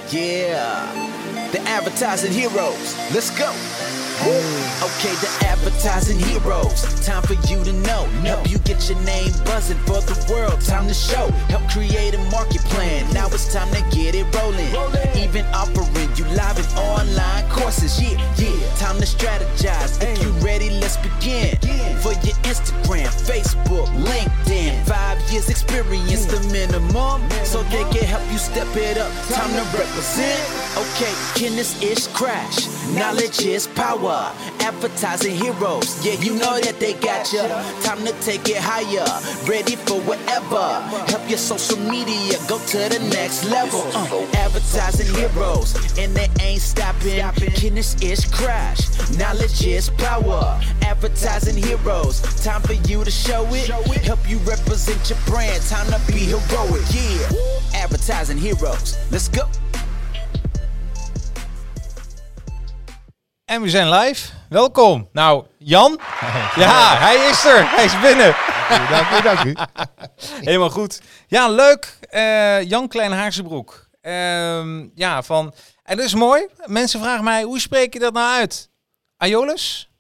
Yeah, the advertising heroes. Let's go. Okay, the advertising heroes. Time for you to know. Help you get your name buzzing for the world. Time to show. Help create a market plan. Now it's time to get it rolling. Even offering you live and online courses. Yeah. Time to strategize. If you ready, let's begin. For your Instagram, Facebook, LinkedIn. 5 years experience, the minimum. So they can help you step it up. Time to represent. Okay, Guinness is crash. Knowledge is power. Advertising heroes, yeah, you know that they got ya. Time to take it higher, ready for whatever. Help your social media go to the next level. Advertising heroes, and they ain't stopping. Guinness is crash, knowledge is power. Advertising heroes, time for you to show it. Help you represent your brand, time to be heroic, yeah. Advertising heroes, let's go. En we zijn live. Welkom. Nou, Jan. Ja, hij is er. Hij is binnen. Dank u. Helemaal goed. Ja, leuk. Jan Klein-Haarsebroek. En dat is mooi. Mensen vragen mij, hoe spreek je dat nou uit? Aeolus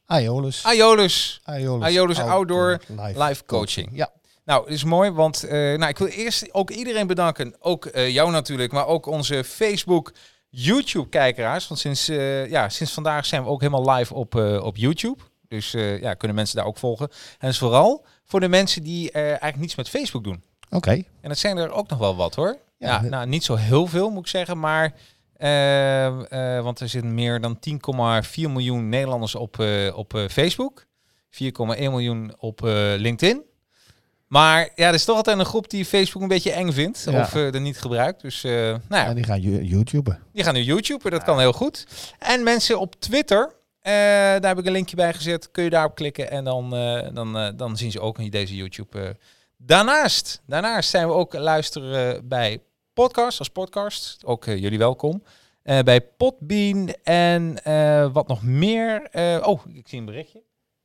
Outdoor Life Coaching. Ja. Nou, het is mooi, want ik wil eerst ook iedereen bedanken. Ook jou natuurlijk, maar ook onze Facebook, YouTube-kijkeraars. Want sinds vandaag zijn we ook helemaal live op YouTube. Dus kunnen mensen daar ook volgen. En dat is vooral voor de mensen die eigenlijk niets met Facebook doen. Oké. En dat zijn er ook nog wel wat, hoor. Ja, niet zo heel veel, moet ik zeggen. Maar, want er zitten meer dan 10,4 miljoen Nederlanders op Facebook. 4,1 miljoen op LinkedIn. Maar ja, er is toch altijd een groep die Facebook een beetje eng vindt. Ja. Of er niet gebruikt. Dus die gaan YouTuben. Die gaan nu YouTuben, dat kan heel goed. En mensen op Twitter, daar heb ik een linkje bij gezet. Kun je daarop klikken en dan zien ze ook deze YouTube. Daarnaast zijn we ook luisteren bij podcasts, als podcast. Ook jullie welkom. Bij Podbean en wat nog meer. Ik zie een berichtje.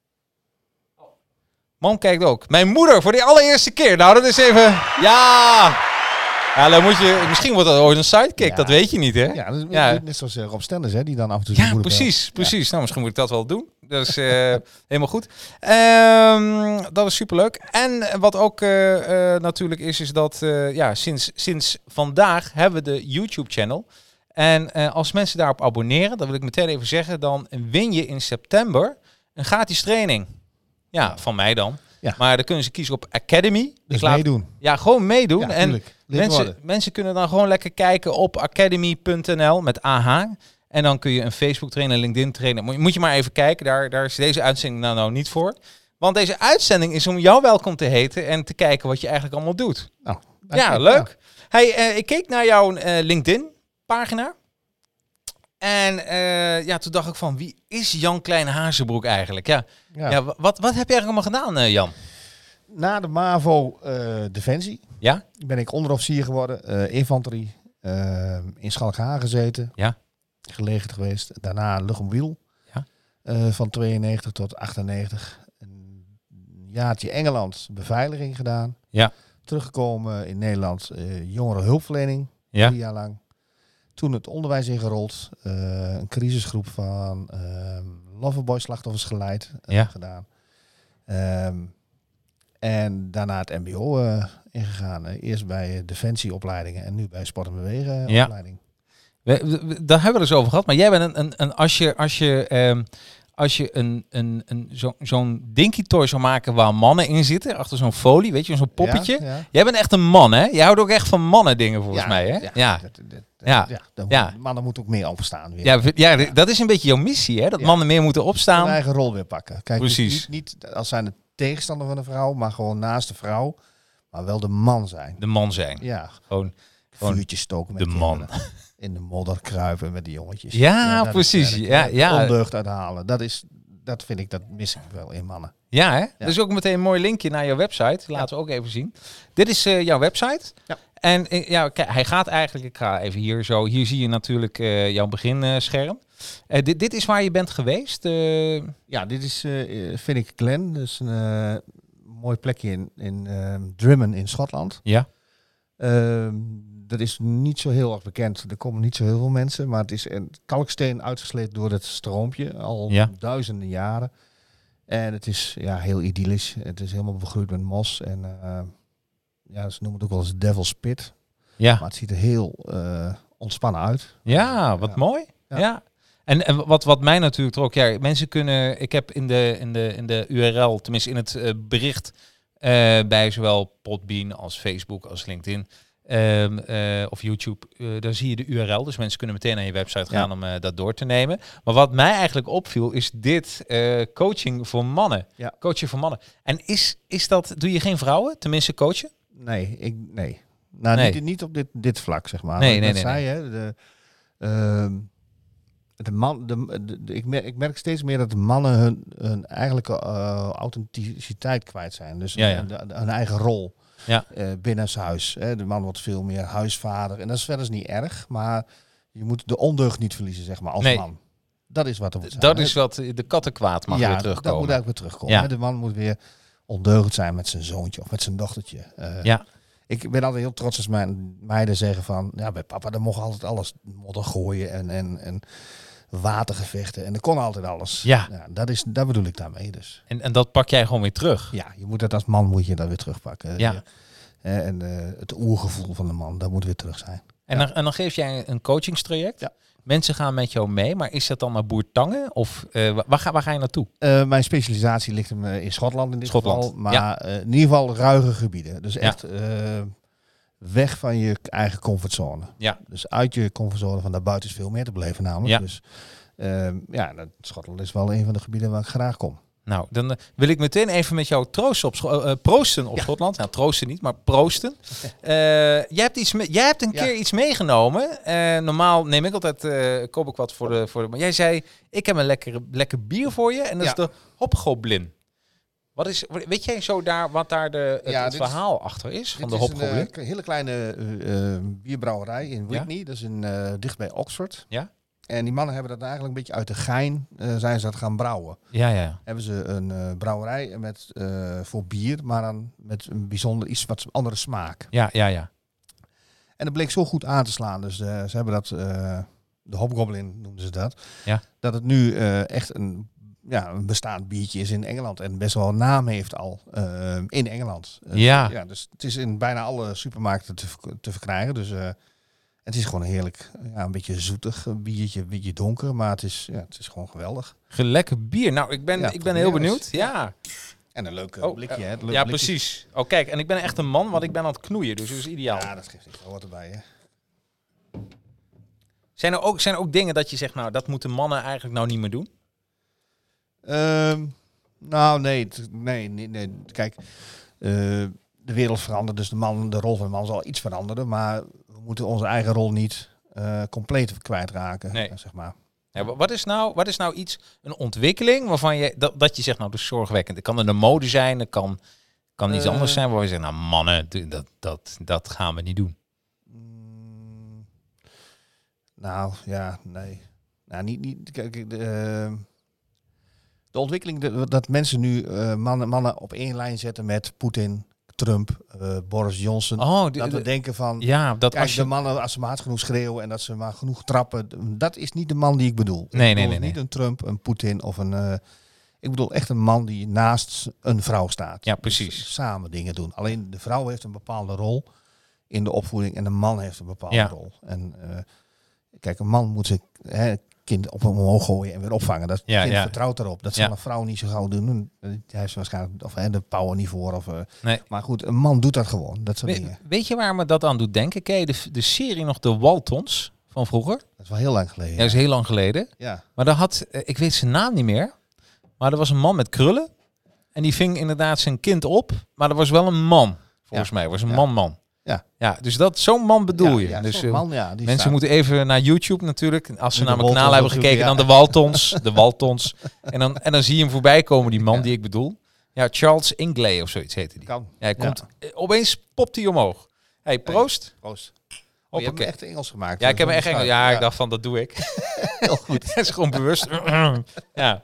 Man kijkt ook. Mijn moeder voor de allereerste keer. Nou, dat is even... Ja, dan moet je... Misschien wordt dat ooit een sidekick. Dat weet je niet, hè? Ja, dat is net zoals Rob Stenders, hè? Die dan af en toe zijn moeder precies. Ja. Nou, misschien moet ik dat wel doen. Dat is helemaal goed. Dat is superleuk. En wat ook natuurlijk is dat... sinds vandaag hebben we de YouTube-channel. En als mensen daarop abonneren, dat wil ik meteen even zeggen... dan win je in september een gratis training. Ja, van mij dan. Ja. Maar dan kunnen ze kiezen op Academy. Dus meedoen. Ja, gewoon meedoen. Ja, en mensen kunnen dan gewoon lekker kijken op academy.nl met AH. En dan kun je een Facebook trainen, LinkedIn trainen. Moet je maar even kijken. Daar is deze uitzending nou niet voor. Want deze uitzending is om jou welkom te heten en te kijken wat je eigenlijk allemaal doet. Nou, leuk. Ja. Hey, ik keek naar jouw LinkedIn pagina. En toen dacht ik van, wie is Jan Klein-Haarsebroek eigenlijk? Ja. Wat heb je eigenlijk allemaal gedaan, Jan? Na de MAVO Defensie ben ik onderofficier geworden, infanterie, in Schalkhagen gezeten, gelegerd geweest. Daarna luchtmobiel, van 92 tot 98. Een jaartje Engeland, beveiliging gedaan. Ja. Teruggekomen in Nederland, jongerenhulpverlening, 3 jaar lang. Toen het onderwijs ingerold, een crisisgroep van Loverboy-slachtoffers geleid, gedaan. En daarna het mbo ingegaan. Eerst bij defensieopleidingen en nu bij sport en bewegen opleiding. Daar hebben we het dus over gehad. Maar jij bent als je zo'n dinky toy zou maken waar mannen in zitten, achter zo'n folie, weet je, zo'n poppetje. Ja. Jij bent echt een man, hè? Jij houdt ook echt van mannen dingen volgens mij, hè? Mannen moeten ook meer opstaan. Weer. Dat is een beetje jouw missie, hè? Dat mannen meer moeten opstaan. Hun eigen rol weer pakken. Kijk, precies. Niet als zijn de tegenstander van de vrouw, maar gewoon naast de vrouw, maar wel de man zijn. De man zijn. Ja. Gewoon vuurtjes stoken met de man. In de modder kruipen met die jongetjes. Ja, precies. Ondeugd uithalen. Dat vind ik, dat mis ik wel in mannen. Ja, hè? Dat is ook meteen een mooi linkje naar jouw website. Laten we ook even zien. Dit is jouw website. Ja. En kijk, hij gaat eigenlijk, ik ga even hier zo. Hier zie je natuurlijk jouw beginscherm. Dit is waar je bent geweest? Ja, dit is Finnick Glen. Dus een mooi plekje in Drimmen in Schotland. Ja. dat is niet zo heel erg bekend. Er komen niet zo heel veel mensen. Maar het is een kalksteen uitgesleten door het stroompje. Al duizenden jaren. En het is heel idyllisch. Het is helemaal begroeid met mos. En ze noemen het ook wel eens Devil's Pit. Ja. Maar het ziet er heel ontspannen uit. Ja, wat mooi. Ja. En wat mij natuurlijk trok, mensen kunnen, ik heb in de URL, tenminste in het bericht bij zowel Podbean als Facebook als LinkedIn of YouTube, daar zie je de URL. Dus mensen kunnen meteen naar je website gaan om dat door te nemen. Maar wat mij eigenlijk opviel is dit coaching voor mannen. Ja. Coaching voor mannen. En is dat, doe je geen vrouwen, tenminste coachen? Nee. Nou, niet op dit vlak, zeg maar. Ik merk steeds meer dat de mannen hun eigenlijke authenticiteit kwijt zijn. Dus hun eigen rol binnen zijn huis. De man wordt veel meer huisvader. En dat is verder niet erg. Maar je moet de ondeugd niet verliezen, zeg maar, als man. Dat is wat er moet zijn. Dat is wat de kattenkwaad mag weer terugkomen. Dat moet eigenlijk weer terugkomen. Ja. De man moet weer ondeugend zijn met zijn zoontje of met zijn dochtertje. Ik ben altijd heel trots als mijn meiden zeggen van... Ja, bij papa, daar mocht altijd alles modder gooien en watergevechten. En er kon altijd alles. Ja. Dat bedoel ik daarmee dus. En dat pak jij gewoon weer terug? Ja, je moet dat als man moet je dat weer terugpakken. Ja. En het oergevoel van de man, dat moet weer terug zijn. En dan geef jij een coachingstraject? Ja. Mensen gaan met jou mee, maar is dat dan naar Boertangen? Of waar ga je naartoe? Mijn specialisatie ligt in Schotland in dit geval. Maar in ieder geval ruige gebieden. Dus echt weg van je eigen comfortzone. Ja. Dus uit je comfortzone, van daarbuiten is veel meer te beleven namelijk. Ja. Dus Schotland is wel een van de gebieden waar ik graag kom. Nou, dan wil ik meteen even met jou proosten op Schotland. Nou, troosten niet, maar proosten. Jij hebt een keer iets meegenomen. Normaal neem ik altijd, koop ik wat voor de... Maar jij zei, ik heb een lekker bier voor je. En dat is de Hopgoblin. Weet jij zo wat daar het verhaal achter is van de Hopgoblin? Dit is een hele kleine bierbrouwerij in Witney. Ja. Dat is dicht bij Oxford. Ja. En die mannen hebben dat eigenlijk een beetje uit de gein zijn ze dat gaan brouwen. Ja. Hebben ze een brouwerij voor bier, maar dan met een bijzonder iets wat andere smaak. Ja. En dat bleek zo goed aan te slaan. Dus ze hebben dat, de Hopgoblin noemden ze dat. Ja. Dat het nu echt een bestaand biertje is in Engeland. En best wel een naam heeft al in Engeland. Dus het is in bijna alle supermarkten te verkrijgen. Dus... het is gewoon heerlijk, een beetje zoetig, een biertje, een beetje donker, maar het is gewoon geweldig. Lekker bier. Nou, ik ben heel benieuwd. Ja. En een leuk blikje, hè? Blikje. Precies. Oh, kijk, en ik ben echt een man, want ik ben aan het knoeien, dus dat is ideaal. Ja, dat geeft niet. Dat hoort erbij, hè? Zijn er ook dingen dat je zegt, nou, dat moeten mannen eigenlijk nou niet meer doen? Nee. Kijk, de wereld verandert, dus de rol van de man zal iets veranderen, maar we moeten onze eigen rol niet compleet kwijtraken, zeg maar. Ja, wat is nou iets, een ontwikkeling waarvan je dat je zegt, nou, dat is zorgwekkend. Het kan in de mode zijn, het kan iets anders zijn waar we zeggen, nou, mannen, dat gaan we niet doen. Nee. Nou, niet. Kijk, de ontwikkeling dat mensen nu mannen op één lijn zetten met Poetin, Trump, Boris Johnson. Dat we denken van, de mannen als ze maar hard genoeg schreeuwen en dat ze maar genoeg trappen, dat is niet de man die ik bedoel. Nee. Niet een Trump, een Poetin of een... ik bedoel echt een man die naast een vrouw staat. Ja, precies. Dus samen dingen doen. Alleen de vrouw heeft een bepaalde rol in de opvoeding en de man heeft een bepaalde rol. En kijk, een man moet zijn kind op hem omhoog gooien en weer opvangen. Dat kind vertrouwt erop. Dat zal een vrouw niet zo gauw doen. Hij heeft waarschijnlijk de power niet voor. Maar goed, een man doet dat gewoon. Dat soort dingen. Weet je waar me dat aan doet denken? Ken je de serie nog de Waltons van vroeger? Dat is wel heel lang geleden. Ja, dat is heel lang geleden. Ja. Maar daar ik weet zijn naam niet meer. Maar er was een man met krullen. En die ving inderdaad zijn kind op. Maar er was wel een man. Volgens mij was een man. Ja, dus zo'n man bedoel je. Dus mensen moeten even naar YouTube natuurlijk. Als ze naar mijn kanaal hebben gekeken, dan de Waltons. En dan zie je hem voorbij komen, die man die ik bedoel. Ja, Charles Ingley of zoiets heette die. Opeens popt hij omhoog. Hey, proost. Proost. Je hebt hem echt Engels gemaakt. Ja, ik heb hem echt Engels. Ja, ik dacht van, dat doe ik. Heel goed. Het is gewoon bewust. Ja.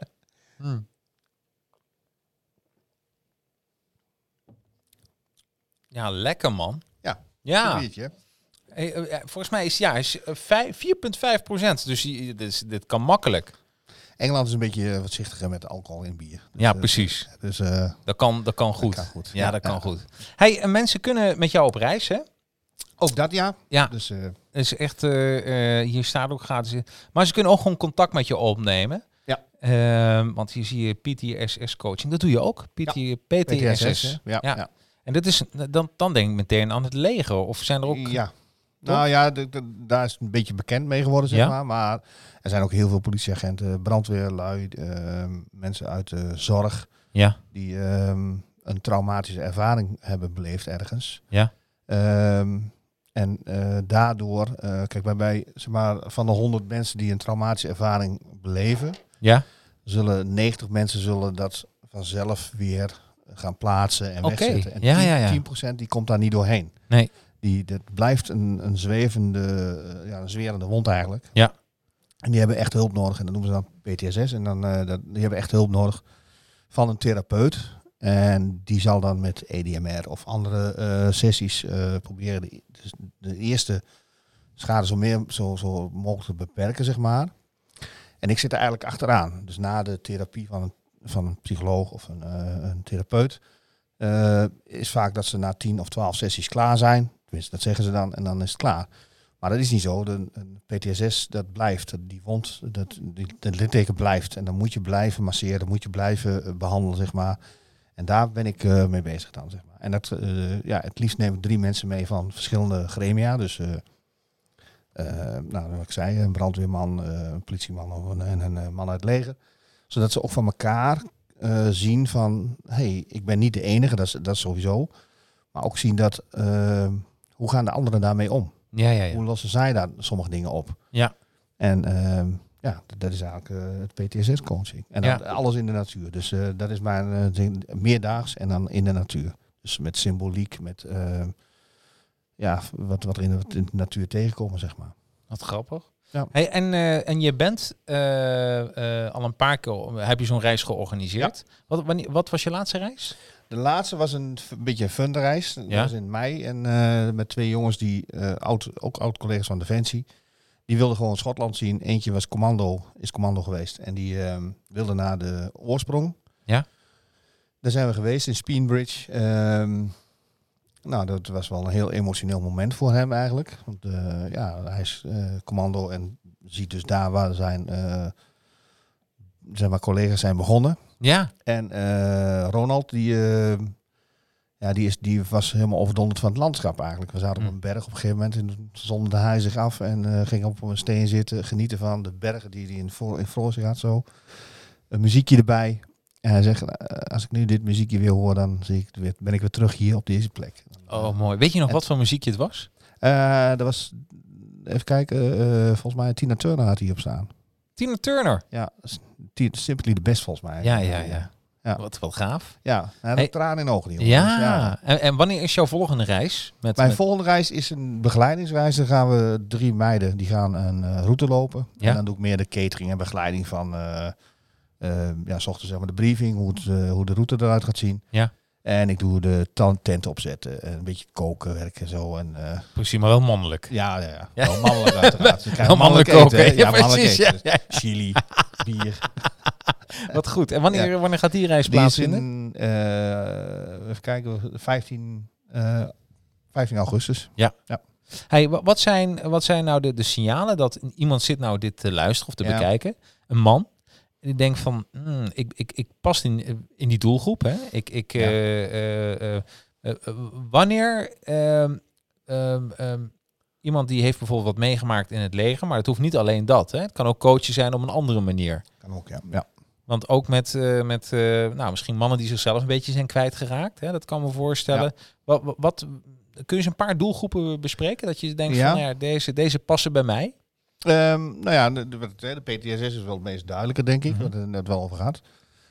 Ja, lekker man. Ja. Volgens mij is 4,5%. Dus dit kan makkelijk. Engeland is een beetje voorzichtiger met alcohol in bier. Dus, ja, precies. Dat kan goed. Dat kan goed. Hey, mensen kunnen met jou op reis, hè? Ook dat, ja. Ja, dus is echt, hier staat ook gratis. Maar ze kunnen ook gewoon contact met je opnemen. Ja. Want hier zie je PTSS coaching. Dat doe je ook. PTSS. Ja. En dat is, dan denk ik meteen aan het leger. Of zijn er ook... Ja. Nou ja, daar is een beetje bekend mee geworden, zeg maar. Maar er zijn ook heel veel politieagenten, brandweerlui, mensen uit de zorg. Ja. Die een traumatische ervaring hebben beleefd ergens. Ja. En daardoor, kijk, bij zeg maar, van de 100 mensen die een traumatische ervaring beleven, zullen 90 mensen dat vanzelf weer gaan plaatsen en wegzetten. En 10% die komt daar niet doorheen. Nee. Dat blijft een zwerende wond eigenlijk. Ja. En die hebben echt hulp nodig. En dat noemen ze dan PTSS. En dan die hebben echt hulp nodig van een therapeut. En die zal dan met EDMR of andere sessies proberen de eerste schade zo mogelijk te beperken, zeg maar. En ik zit er eigenlijk achteraan. Dus na de therapie van een psycholoog of een therapeut is vaak dat ze na 10 of 12 sessies klaar zijn. Tenminste, dat zeggen ze dan en dan is het klaar. Maar dat is niet zo. De PTSS, dat blijft. Die wond, dat litteken blijft. En dan moet je blijven masseren, moet je blijven behandelen, zeg maar. En daar ben ik mee bezig dan, zeg maar. En het liefst neem ik 3 mensen mee van verschillende gremia. Dus, wat ik zei, een brandweerman, een politieman en een man uit het leger. Zodat ze ook van elkaar zien van, hey, ik ben niet de enige, dat is sowieso. Maar ook zien dat, hoe gaan de anderen daarmee om? Ja. Hoe lossen zij daar sommige dingen op? Ja. En dat is eigenlijk het PTSS-coaching. En dan alles in de natuur. Dus dat is mijn meerdaags en dan in de natuur. Dus met symboliek, met wat er in de natuur tegenkomen, zeg maar. Wat grappig. Ja. Hey, en je bent al een paar keer, heb je zo'n reis georganiseerd. Ja. Wat was je laatste reis? De laatste was een beetje een fun reis. Dat was in mei. En met 2 jongens die ook oud-collega's van Defensie. Die wilden gewoon Schotland zien. Eentje was is commando geweest. En die wilde naar de oorsprong. Ja. Daar zijn we geweest in Speenbridge. Dat was wel een heel emotioneel moment voor hem eigenlijk. Want hij is commando en ziet dus daar waar zijn collega's zijn begonnen. Ja. En Ronald, die was helemaal overdonderd van het landschap eigenlijk. We zaten op een berg op een gegeven moment en zonderde hij zich af en ging op een steen zitten, genieten van de bergen die hij in voor zich had zo. Een muziekje erbij. En hij zegt, als ik nu dit muziekje weer hoor, dan ben ik weer terug hier op deze plek. Oh, mooi. Weet je nog wat voor muziekje het was? Dat was, even kijken, volgens mij Tina Turner had hier op staan. Tina Turner? Ja, Simply the Best volgens mij. Ja. Wat gaaf. Ja, dat tranen in de ogen. Ja. En wanneer is jouw volgende reis? Mijn volgende reis is een begeleidingsreis. Dan gaan we 3 meiden, die gaan een route lopen. Ja. En dan doe ik meer de catering en begeleiding van, 's ochtends zeg maar de briefing, hoe de route eruit gaat zien. Ja. En ik doe de tent opzetten, een beetje koken, werken en zo. En, precies, maar wel mannelijk. Ja. Wel mannelijk uiteraard. Ze krijgen mannelijk koken. Eten, ja, precies. Eten. Dus chili, bier. Wat goed. En wanneer gaat die reis plaatsvinden? Even kijken, 15 augustus. Ja. Hey, wat zijn nou de signalen dat iemand zit nou dit te luisteren of te bekijken? Een man. En die denkt van, ik pas in die doelgroep. Hè? Wanneer iemand die heeft bijvoorbeeld wat meegemaakt in het leger, maar het hoeft niet alleen dat. Hè? Het kan ook coachen zijn op een andere manier. Kan ook, ja. Want ook met misschien mannen die zichzelf een beetje zijn kwijtgeraakt. Hè? Dat kan me voorstellen. Ja. Wat kun je eens een paar doelgroepen bespreken? Dat je denkt van, deze passen bij mij. De PTSS is wel het meest duidelijke, denk ik. Waar het wel over gaat.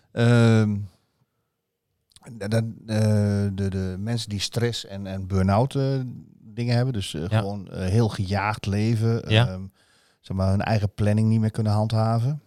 De mensen die stress en burn-out dingen hebben. Dus gewoon heel gejaagd leven. Zeg maar hun eigen planning niet meer kunnen handhaven.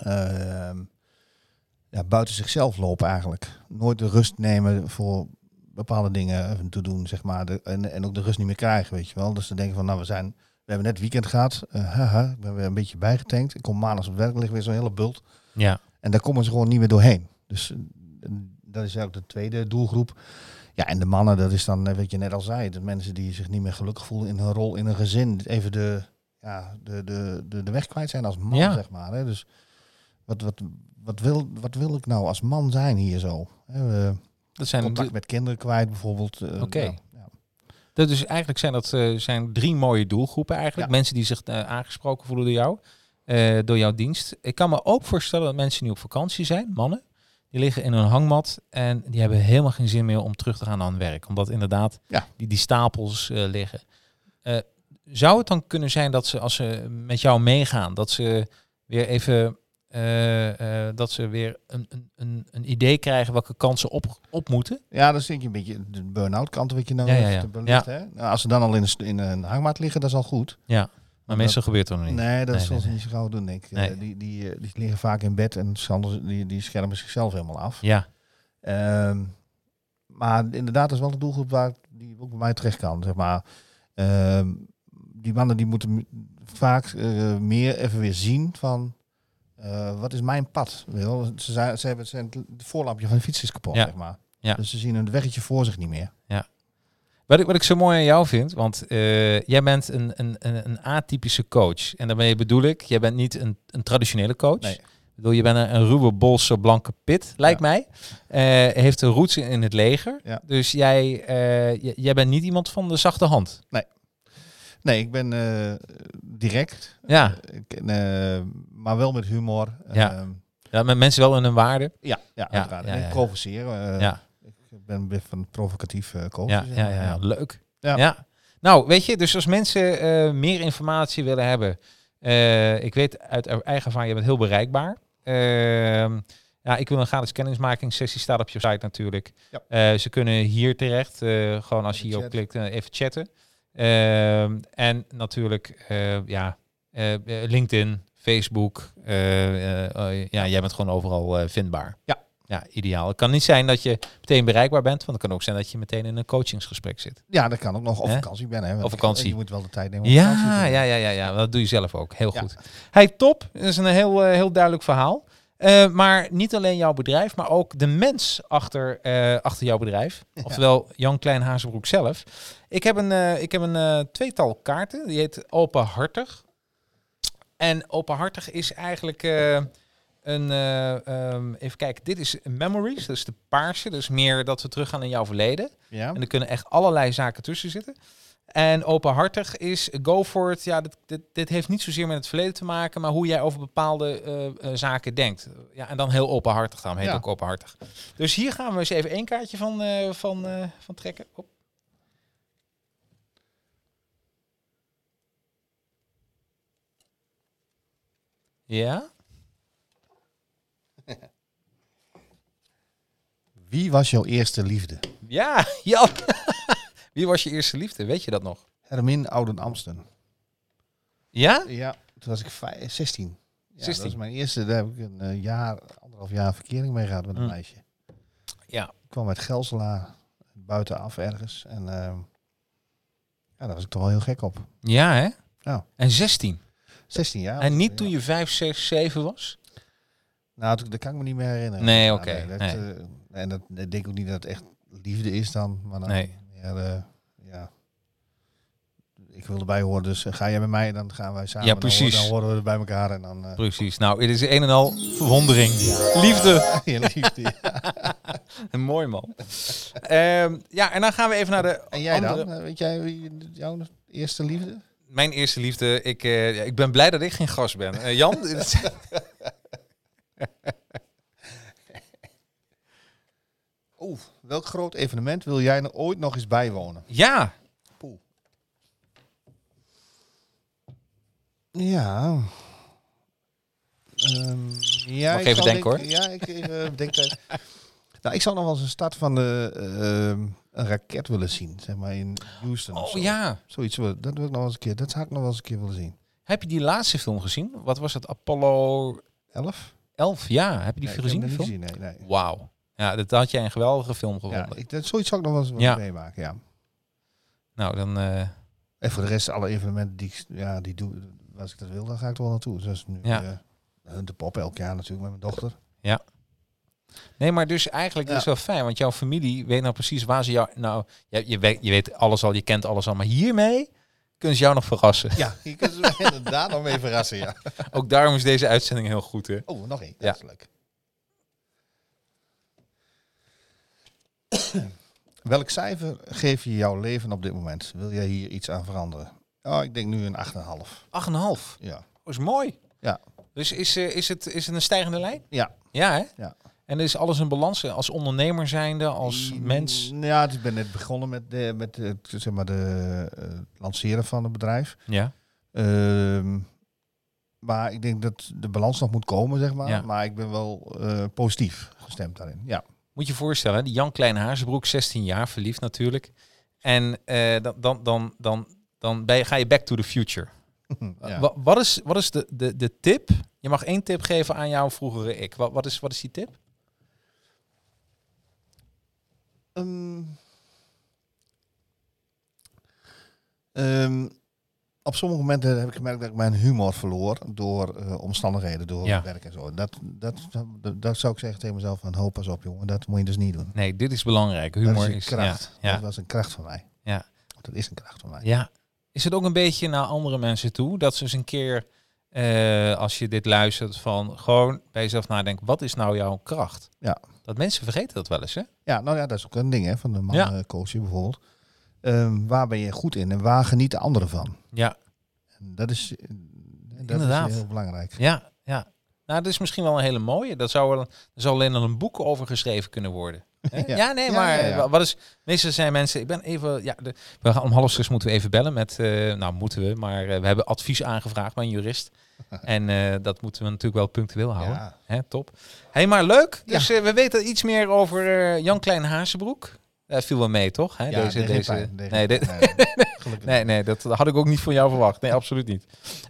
Buiten zichzelf lopen eigenlijk. Nooit de rust nemen voor bepaalde dingen te doen, zeg maar. En ook de rust niet meer krijgen, weet je wel. Dus dan denken van, we hebben net weekend gehad. Ik ben weer een beetje bijgetankt. Ik kom maandags op werk, ligt weer zo'n hele bult. Ja. En daar komen ze gewoon niet meer doorheen. Dus dat is ook de tweede doelgroep. Ja, en de mannen, dat is dan, wat je net al zei, de mensen die zich niet meer gelukkig voelen in hun rol in een gezin. Even de weg kwijt zijn als man, zeg maar. Hè. Dus wat wil ik nou als man zijn hier zo? Dat zijn contact met kinderen kwijt bijvoorbeeld. Oké. Dus eigenlijk zijn 3 mooie doelgroepen eigenlijk. Ja. Mensen die zich aangesproken voelen door jou, door jouw dienst. Ik kan me ook voorstellen dat mensen die op vakantie zijn, mannen, die liggen in hun hangmat en die hebben helemaal geen zin meer om terug te gaan aan het werk. Omdat inderdaad die stapels liggen. Zou het dan kunnen zijn dat ze, als ze met jou meegaan, dat ze weer even een idee krijgen welke kansen op moeten? Ja, dat denk je een beetje de burn-out kant wat je nou belicht. Hè? Nou, als ze dan al in een hangmat liggen, dat is al goed. Ja. Maar meestal gebeurt er nog niet. Nee, dat is soms niet zo gauw doen, denk ik. Nee. Die liggen vaak in bed en die schermen zichzelf helemaal af. Ja. Maar inderdaad, dat is wel de doelgroep die ook bij mij terecht kan. Zeg maar. Die mannen die moeten vaak meer even weer zien van wat is mijn pad. Ze hebben het voorlampje van de fiets is kapot, zeg maar. Ja. Dus ze zien een weggetje voor zich niet meer. Ja. Wat ik zo mooi aan jou vind, want jij bent een atypische coach. En daarmee bedoel ik, jij bent niet een traditionele coach. Nee. Ik bedoel, je bent een ruwe, bolse, blanke pit, lijkt mij. Heeft de roots in het leger. Ja. Dus jij bent niet iemand van de zachte hand. Nee, ik ben direct. Ja. Maar wel met humor. Ja. Met mensen wel in hun waarde. Ja, uiteraard. Ik provoceer. Ik ben weer van provocatief coach. Ja, leuk. Ja. Nou, weet je, dus als mensen meer informatie willen hebben. Ik weet uit eigen ervaring, je bent heel bereikbaar. Ik wil een gratis kennismakingssessie, staat op je site natuurlijk. Ja. Ze kunnen hier terecht, gewoon als je hierop klikt, even chatten. En natuurlijk, LinkedIn, Facebook. Jij bent gewoon overal vindbaar. Ja, ideaal. Het kan niet zijn dat je meteen bereikbaar bent, want het kan ook zijn dat je meteen in een coachingsgesprek zit. Ja, dat kan ook nog. Of vakantie ben. Hè? Of vakantie. Je moet wel de tijd nemen om vakantie te doen. Ja. Dat doe je zelf ook. Heel goed. Hey, top. Dat is een heel duidelijk verhaal. Maar niet alleen jouw bedrijf, maar ook de mens achter jouw bedrijf. Oftewel Jan Klein Hazebroek zelf. Ik heb een tweetal kaarten. Die heet Openhartig. En Openhartig is eigenlijk even kijken. Dit is Memories. Dat is de paarse. Dus meer dat we teruggaan in jouw verleden. Ja. En er kunnen echt allerlei zaken tussen zitten. En openhartig is go for it. Ja, dit heeft niet zozeer met het verleden te maken, maar hoe jij over bepaalde zaken denkt. Ja, en dan heel openhartig. Daarom heet het ook openhartig. Dus hier gaan we eens even 1 kaartje van trekken. Hop. Ja. Wie was jouw eerste liefde? Ja, Jan. Wie was je eerste liefde? Weet je dat nog? Hermin Ouden-Amsten. Ja? Ja, toen was ik 16. Ja, 16. Dat was mijn eerste. Daar heb ik een 1,5 jaar verkering mee gehad met een meisje. Ja. Ik kwam uit Gelselaar, buitenaf ergens. En daar was ik toch wel heel gek op. Ja, hè? Ja. En 16? 16 jaar. En niet toen je 5, 6, 7 was? Nou, dat kan ik me niet meer herinneren. Nee, oké. En dat denk ik ook niet dat het echt liefde is dan. Maar dan, ik wil erbij horen, dus ga jij met mij, dan gaan wij samen. Ja, precies. Dan horen we er bij elkaar. En dan, precies. Nou, het is een en al verwondering. Ja. Liefde. Ja, liefde, ja. Mooi, man. En dan gaan we even naar de En jij andere... dan? Weet jij jouw eerste liefde? Mijn eerste liefde, ik ben blij dat ik geen gast ben. Jan? Welk groot evenement wil jij ooit nog eens bijwonen? Ja. Poeh. Ja. Mag ik even denken, hoor. Ja, ik denk dat... Nou, ik zou nog wel eens een start van een raket willen zien, zeg maar in Houston. Oh ja. Zoiets, dat wil ik nog eens een keer. Dat zou ik nog wel eens een keer willen zien. Heb je die laatste film gezien? Wat was het? Apollo 11? 11, ja. Heb je die gezien? Ik heb hem niet gezien, nee. Wauw. Ja, dat had jij een geweldige film gevonden. Ja, zoiets zou ik nog wel eens meemaken, ja. Nou, dan... En voor de rest, alle evenementen die doe, als ik dat wil, dan ga ik er wel naartoe. Zoals nu de pop elk jaar natuurlijk met mijn dochter. Ja. Nee, maar dus eigenlijk is het wel fijn, want jouw familie weet nou precies waar ze jou... Nou, je weet alles al, je kent alles al, maar hiermee kunnen ze jou nog verrassen. Ja, hier kunnen ze mij inderdaad nog mee verrassen, ja. Ook daarom is deze uitzending heel goed, hè? Oh, nog één. Dat is leuk. Welk cijfer geef je jouw leven op dit moment? Wil jij hier iets aan veranderen? Oh, ik denk nu een 8,5. 8,5? Ja. Dat is mooi. Ja. Dus is het een stijgende lijn? Ja. Ja, hè? Ja. En is alles een balans als ondernemer zijnde, als mens? Ja, ik ben net begonnen met het lanceren van het bedrijf. Ja. Maar ik denk dat de balans nog moet komen, zeg maar. Ja. Maar ik ben wel positief gestemd daarin. Ja. Moet je voorstellen, die Jan Klein Hazebroek, 16 jaar, verliefd natuurlijk. En dan ga je back to the future. Ja. Wat is de tip? Je mag 1 tip geven aan jouw vroegere ik. Wat is die tip? Op sommige momenten heb ik gemerkt dat ik mijn humor verloor door omstandigheden, door werk en zo. Dat zou ik zeggen tegen mezelf van, hoop pas op jongen, dat moet je dus niet doen. Nee, dit is belangrijk. Humor is een kracht. Ja. Dat was een kracht van mij. Ja. Dat is een kracht van mij. Ja. Is het ook een beetje naar andere mensen toe, dat ze eens een keer, als je dit luistert, van gewoon bij jezelf nadenken, wat is nou jouw kracht? Ja. Dat mensen vergeten dat wel eens, hè? Ja, nou ja, dat is ook een ding, hè, van de man coachen bijvoorbeeld. Waar ben je goed in en waar genieten anderen van? Ja. En dat is heel belangrijk. Ja, ja. Nou, dat is misschien wel een hele mooie. Er zou alleen al een boek over geschreven kunnen worden. Maar wat is... Meestal zijn mensen... Ik ben even... we gaan om 5:30 moeten we even bellen met... maar we hebben advies aangevraagd bij een jurist. En dat moeten we natuurlijk wel punctueel houden. Ja. Hè, top. Hey, maar leuk. Dus we weten iets meer over Jan Klein Hazebroek. Viel wel mee, toch? Hè? Ja, Nee, dat had ik ook niet van jou verwacht. Nee, absoluut niet.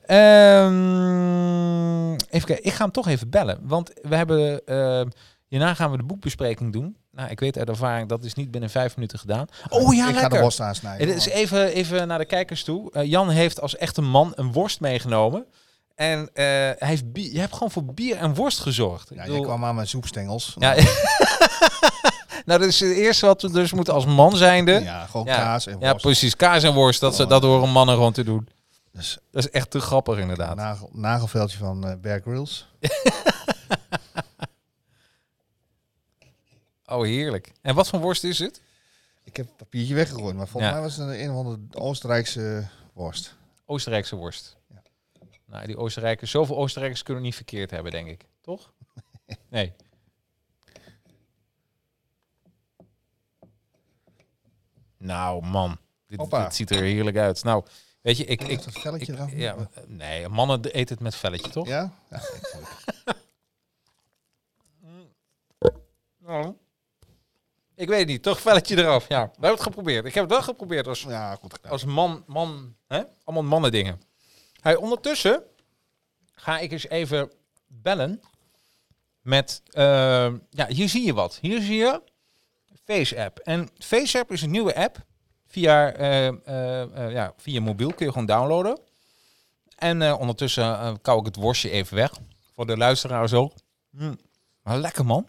Even kijken, ik ga hem toch even bellen. Want we hebben... hierna gaan we de boekbespreking doen. Nou, ik weet uit ervaring, dat is niet binnen 5 minuten gedaan. Oh ja, ik lekker. ga de worst aansnijden. Het is even naar de kijkers toe. Jan heeft als echte man een worst meegenomen. En je hebt gewoon voor bier en worst gezorgd. Ja, je kwam aan mijn soepstengels. Ja. Nou, dat is het eerste wat we dus moeten als man zijnde. Ja, gewoon kaas en worst. Ja, precies. Kaas en worst. Dat horen mannen gewoon te doen. Dus, dat is echt te grappig, inderdaad. Nagelveldje van Bear Grylls. Oh, heerlijk. En wat voor worst is het? Ik heb het papiertje weggegooid, maar volgens mij was het een of andere Oostenrijkse worst. Oostenrijkse worst. Ja. Nou, die Oostenrijkers, zoveel Oostenrijkers kunnen niet verkeerd hebben, denk ik. Toch? Nee. Nou, man. Dit ziet er heerlijk uit. Nou, weet je, dat velletje eraf? Ja, nee, mannen eten het met velletje, toch? Ja? Nou, ik weet het niet. Toch velletje eraf. Ja, we hebben het geprobeerd. Ik heb het wel geprobeerd als man, hè? Allemaal mannen dingen. Hey, ondertussen ga ik eens even bellen met... hier zie je wat. Hier zie je FaceApp. En FaceApp is een nieuwe app. Via mobiel kun je gewoon downloaden. En ondertussen kauw ik het worstje even weg. Voor de luisteraar zo. Maar lekker, man.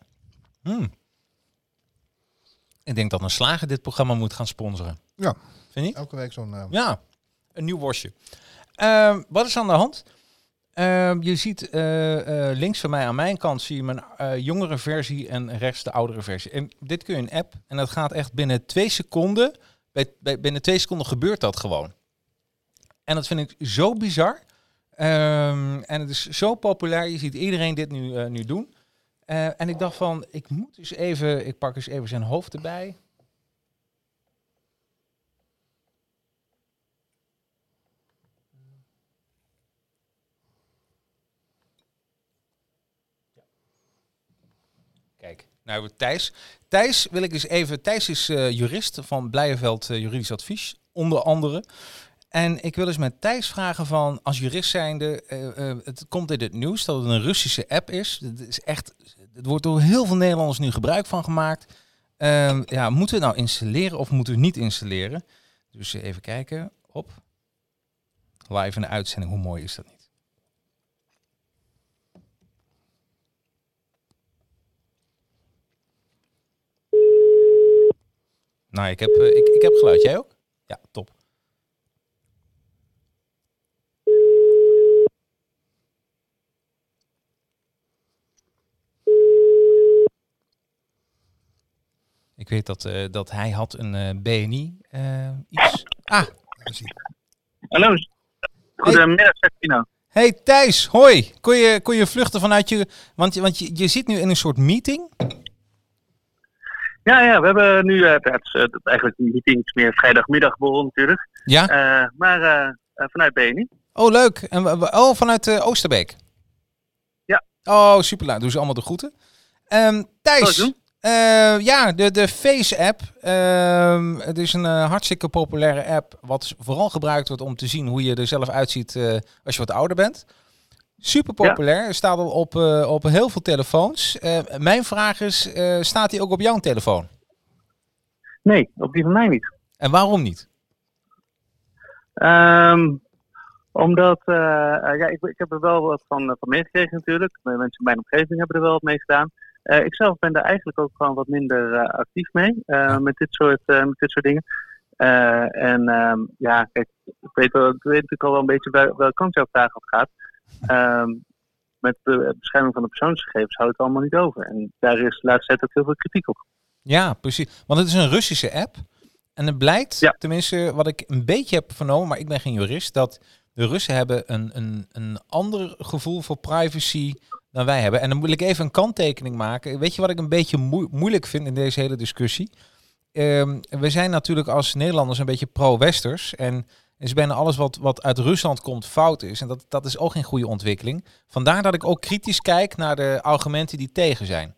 Ik denk dat een slager dit programma moet gaan sponsoren. Ja. Vind je? Elke week zo'n... Ja, een nieuw worstje. Wat is aan de hand? Je ziet links van mij aan mijn kant zie je mijn jongere versie en rechts de oudere versie. En dit kun je een app en dat gaat echt binnen 2 seconden. Binnen 2 seconden gebeurt dat gewoon. En dat vind ik zo bizar. En het is zo populair. Je ziet iedereen dit nu doen. En ik dacht van, ik pak eens even zijn hoofd erbij. Kijk, nou hebben we Thijs. Thijs wil ik eens even... Thijs is jurist van Blijenveld Juridisch Advies, onder andere. En ik wil eens met Thijs vragen van, als jurist zijnde, het komt in het nieuws dat het een Russische app is. Het is echt Het wordt door heel veel Nederlanders nu gebruik van gemaakt. Moeten we het nou installeren of moeten we het niet installeren? Dus even kijken. Op. Live in de uitzending. Hoe mooi is dat niet? Nou, ik heb geluid. Jij ook? Ja, top. Ik weet dat hij had een BNI iets. Hallo. Goedemiddag, Tino. Hey Thijs, hoi. Kon je vluchten vanuit je... Want je zit nu in een soort meeting. Ja, we hebben nu... eigenlijk een meeting is meer vrijdagmiddagborrel natuurlijk. Ja? Maar vanuit BNI. Oh, leuk. En, vanuit Oosterbeek? Ja. Oh, superleuk. Doen ze allemaal de groeten. Thijs... de Face-app. Het is een hartstikke populaire app. Wat vooral gebruikt wordt om te zien hoe je er zelf uitziet als je wat ouder bent. Super populair. Ja. Staat op heel veel telefoons. Mijn vraag is, staat die ook op jouw telefoon? Nee, op die van mij niet. En waarom niet? Omdat, ik heb er wel wat van meegekregen natuurlijk. Mensen in mijn omgeving hebben er wel wat mee gedaan. Ik zelf ben daar eigenlijk ook gewoon wat minder actief mee met dit soort dingen. Kijk, ik weet natuurlijk al wel een beetje welke kant jouw vraag op gaat. Met de bescherming van de persoonsgegevens houdt het allemaal niet over. En daar is de laatste tijd ook heel veel kritiek op. Ja, precies. Want het is een Russische app. En het blijkt, tenminste wat ik een beetje heb vernomen, maar ik ben geen jurist, dat de Russen hebben een ander gevoel voor privacy dan wij hebben. En dan moet ik even een kanttekening maken. Weet je wat ik een beetje moeilijk vind in deze hele discussie? We zijn natuurlijk als Nederlanders een beetje pro-westers. En is bijna alles wat uit Rusland komt fout is. En dat is ook geen goede ontwikkeling. Vandaar dat ik ook kritisch kijk naar de argumenten die tegen zijn.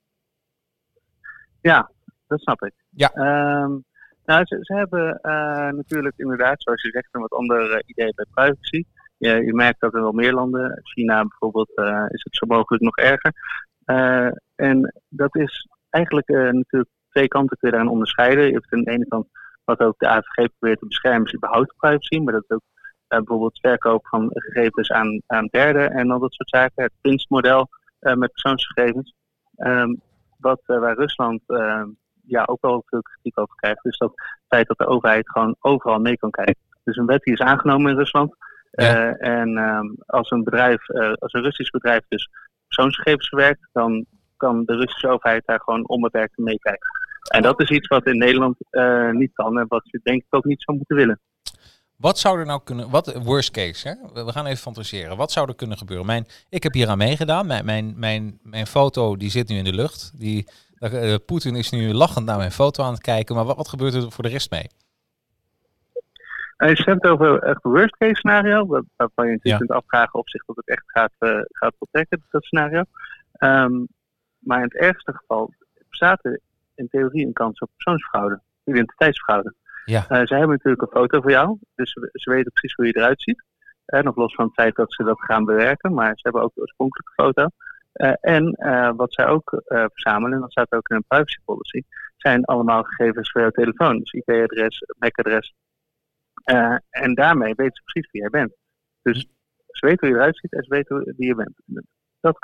Ja, dat snap ik. Ja. Ze hebben natuurlijk inderdaad, zoals je zegt, een wat ander idee bij privacy. Je merkt dat in wel meer landen, China bijvoorbeeld, is het zo mogelijk nog erger. En dat is eigenlijk natuurlijk twee kanten kun je daarin onderscheiden. Je hebt aan de ene kant wat ook de AVG probeert te beschermen, is überhaupt privacy. Maar dat is ook bijvoorbeeld verkoop van gegevens aan derden en al dat soort zaken. Het winstmodel met persoonsgegevens. Waar Rusland ook wel veel kritiek over krijgt. Dus dat feit dat de overheid gewoon overal mee kan kijken. Dus een wet die is aangenomen in Rusland. Ja. Als een Russisch bedrijf dus persoonsgegevens verwerkt, dan kan de Russische overheid daar gewoon onbeperkt meekijken. En dat is iets wat in Nederland niet kan en wat je denk ik ook niet zou moeten willen. Wat zou er nou kunnen, worst case, hè? We gaan even fantaseren. Wat zou er kunnen gebeuren? Ik heb hier aan meegedaan. Mijn foto die zit nu in de lucht. Poetin is nu lachend naar mijn foto aan het kijken. Maar wat gebeurt er voor de rest mee? Je hebt over echt een worst case scenario. Waarvan je natuurlijk kunt afvragen of zich dat het echt gaat voltrekken, dat scenario. Maar in het ergste geval bestaat er in theorie een kans op persoonsfraude, identiteitsfraude. Ja. Ze hebben natuurlijk een foto van jou, dus ze weten precies hoe je eruit ziet. Nog los van het feit dat ze dat gaan bewerken, maar ze hebben ook de oorspronkelijke foto. Wat zij ook verzamelen, en dat staat ook in een privacy policy, zijn allemaal gegevens voor jouw telefoon. Dus IP-adres, MAC-adres. En daarmee weten ze precies wie jij bent. Dus ze weten hoe je eruit ziet en ze weten wie je bent. Dat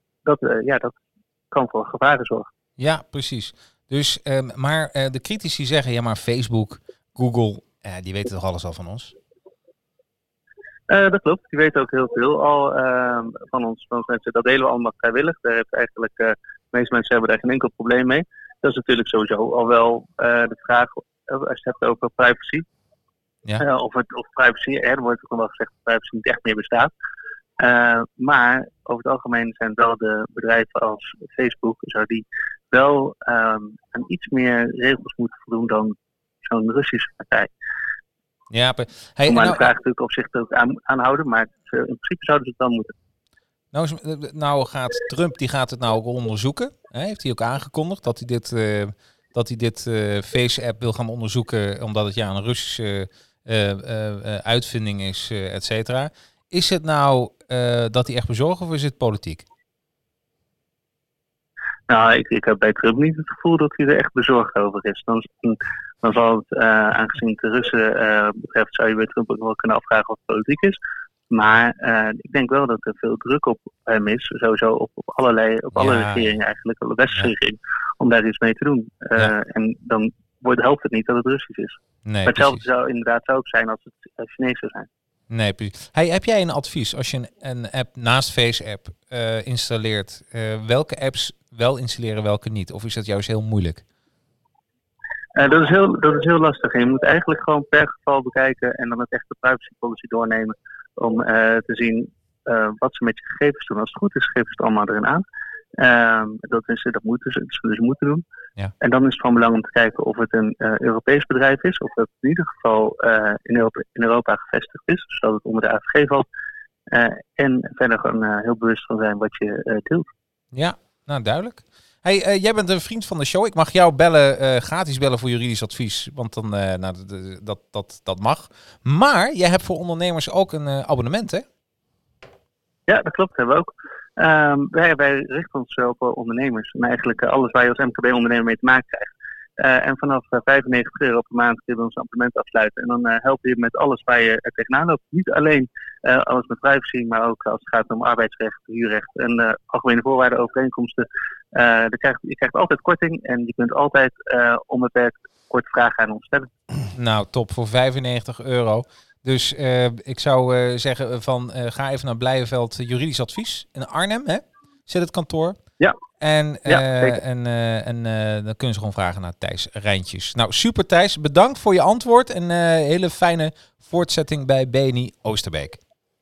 kan voor gevaren zorgen. Ja, precies. Dus, maar de critici zeggen, maar Facebook, Google, die weten toch alles al van ons? Dat klopt. Die weten ook heel veel al van ons mensen. Dat delen we allemaal vrijwillig. Daar heeft eigenlijk, de meeste mensen hebben daar geen enkel probleem mee. Dat is natuurlijk sowieso al wel de vraag, als je het hebt over privacy. Ja. Of privacy, er wordt ook nog wel gezegd dat privacy niet echt meer bestaat. Maar over het algemeen zijn wel de bedrijven als Facebook, die wel aan iets meer regels moeten voldoen dan zo'n Russische partij. Ja, maar de vraag natuurlijk of zich er ook aanhouden, maar in principe zouden ze het wel moeten. Nou gaat Trump gaat het nou ook onderzoeken. Heeft hij ook aangekondigd dat hij dit Face-app wil gaan onderzoeken, omdat het een Russische uitvinding is, et cetera. Is het nou dat hij echt bezorgd of is het politiek? Nou, ik heb bij Trump niet het gevoel dat hij er echt bezorgd over is. Dan zal het, aangezien het de Russen betreft, zou je bij Trump ook wel kunnen afvragen wat politiek is. Maar ik denk wel dat er veel druk op hem is, sowieso op alle regeringen eigenlijk, alle westerse regeringen, om daar iets mee te doen. En dan helpt het niet dat het Russisch is. Nee, maar hetzelfde zou inderdaad ook zijn als het Chinees zou zijn. Nee, precies. Hey, heb jij een advies als je een app naast Face-app installeert? Welke apps wel installeren, welke niet? Of is dat juist heel moeilijk? Dat is heel lastig. Je moet eigenlijk gewoon per geval bekijken en dan het echte privacy policy doornemen om te zien wat ze met je gegevens doen. Als het goed is, geven ze het allemaal erin aan. Dat moeten ze doen. Ja. En dan is het van belang om te kijken of het een Europees bedrijf is, of dat het in ieder geval in Europa gevestigd is, zodat het onder de AVG valt. En verder gewoon heel bewust van zijn wat je deelt. Ja, nou duidelijk. Hey, jij bent een vriend van de show. Ik mag jou bellen, gratis bellen voor juridisch advies, want dan dat mag. Maar jij hebt voor ondernemers ook een abonnement, hè? Ja, dat klopt. Hebben we ook. Wij richten ons op ondernemers. En eigenlijk alles waar je als MKB-ondernemer mee te maken krijgt. En vanaf €95 per maand kun je ons abonnement afsluiten. En dan helpen je met alles waar je tegenaan loopt. Niet alleen alles met privacy, maar ook als het gaat om arbeidsrecht, huurrecht en algemene voorwaarden, overeenkomsten. Je krijgt altijd korting en je kunt altijd onbeperkt korte vragen aan ons stellen. Nou, top. Voor €95. Dus ik zou zeggen van ga even naar Blijenveld juridisch advies in Arnhem, hè? Zit het kantoor. Ja. En dan kunnen ze gewoon vragen naar Thijs Rijntjes. Nou, super Thijs. Bedankt voor je antwoord en hele fijne voortzetting bij BNI Oosterbeek.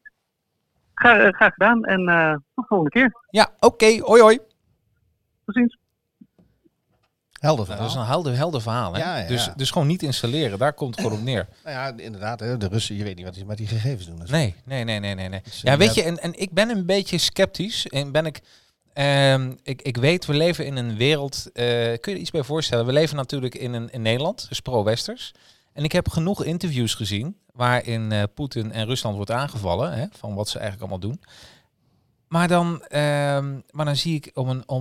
Graag gedaan en tot de volgende keer. Ja, oké. Hoi hoi. Tot ziens. Helder verhaal. Dat is een helder verhaal. Hè? Ja. Dus gewoon niet installeren, daar komt het gewoon op neer. Nou ja, inderdaad. Hè, de Russen, je weet niet wat die met die gegevens doen. Nee. Dus, ja, weet je, en ik ben een beetje sceptisch. En ben ik weet, we leven in een wereld... kun je er iets bij voorstellen? We leven natuurlijk in Nederland, dus pro-westers. En ik heb genoeg interviews gezien waarin Poetin en Rusland wordt aangevallen. Hè, van wat ze eigenlijk allemaal doen. Maar dan zie ik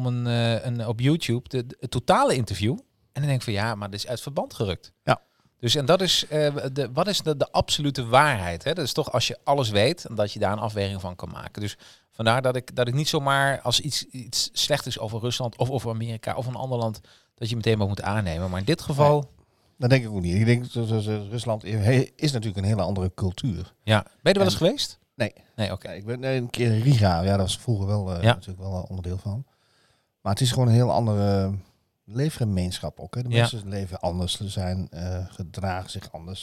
op YouTube het totale interview. En dan denk ik van ja, maar dit is uit verband gerukt. Ja. Dus en dat is, wat is de absolute waarheid? Hè? Dat is toch als je alles weet, dat je daar een afweging van kan maken. Dus vandaar dat ik niet zomaar als iets slecht is over Rusland of over Amerika of een ander land, dat je meteen maar moet aannemen. Maar in dit geval... Nee, dat denk ik ook niet. Ik denk dat Rusland is natuurlijk een hele andere cultuur. Ja. Ben je er wel eens geweest? Nee, oké. Ik ben een keer in Riga. Ja, dat was vroeger wel natuurlijk wel onderdeel van. Maar het is gewoon een heel andere leefgemeenschap ook. Hè. De mensen leven anders, gedragen zich anders.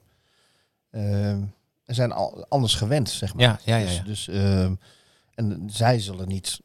Zijn anders gewend, zeg maar. Ja. Dus en zij zullen niet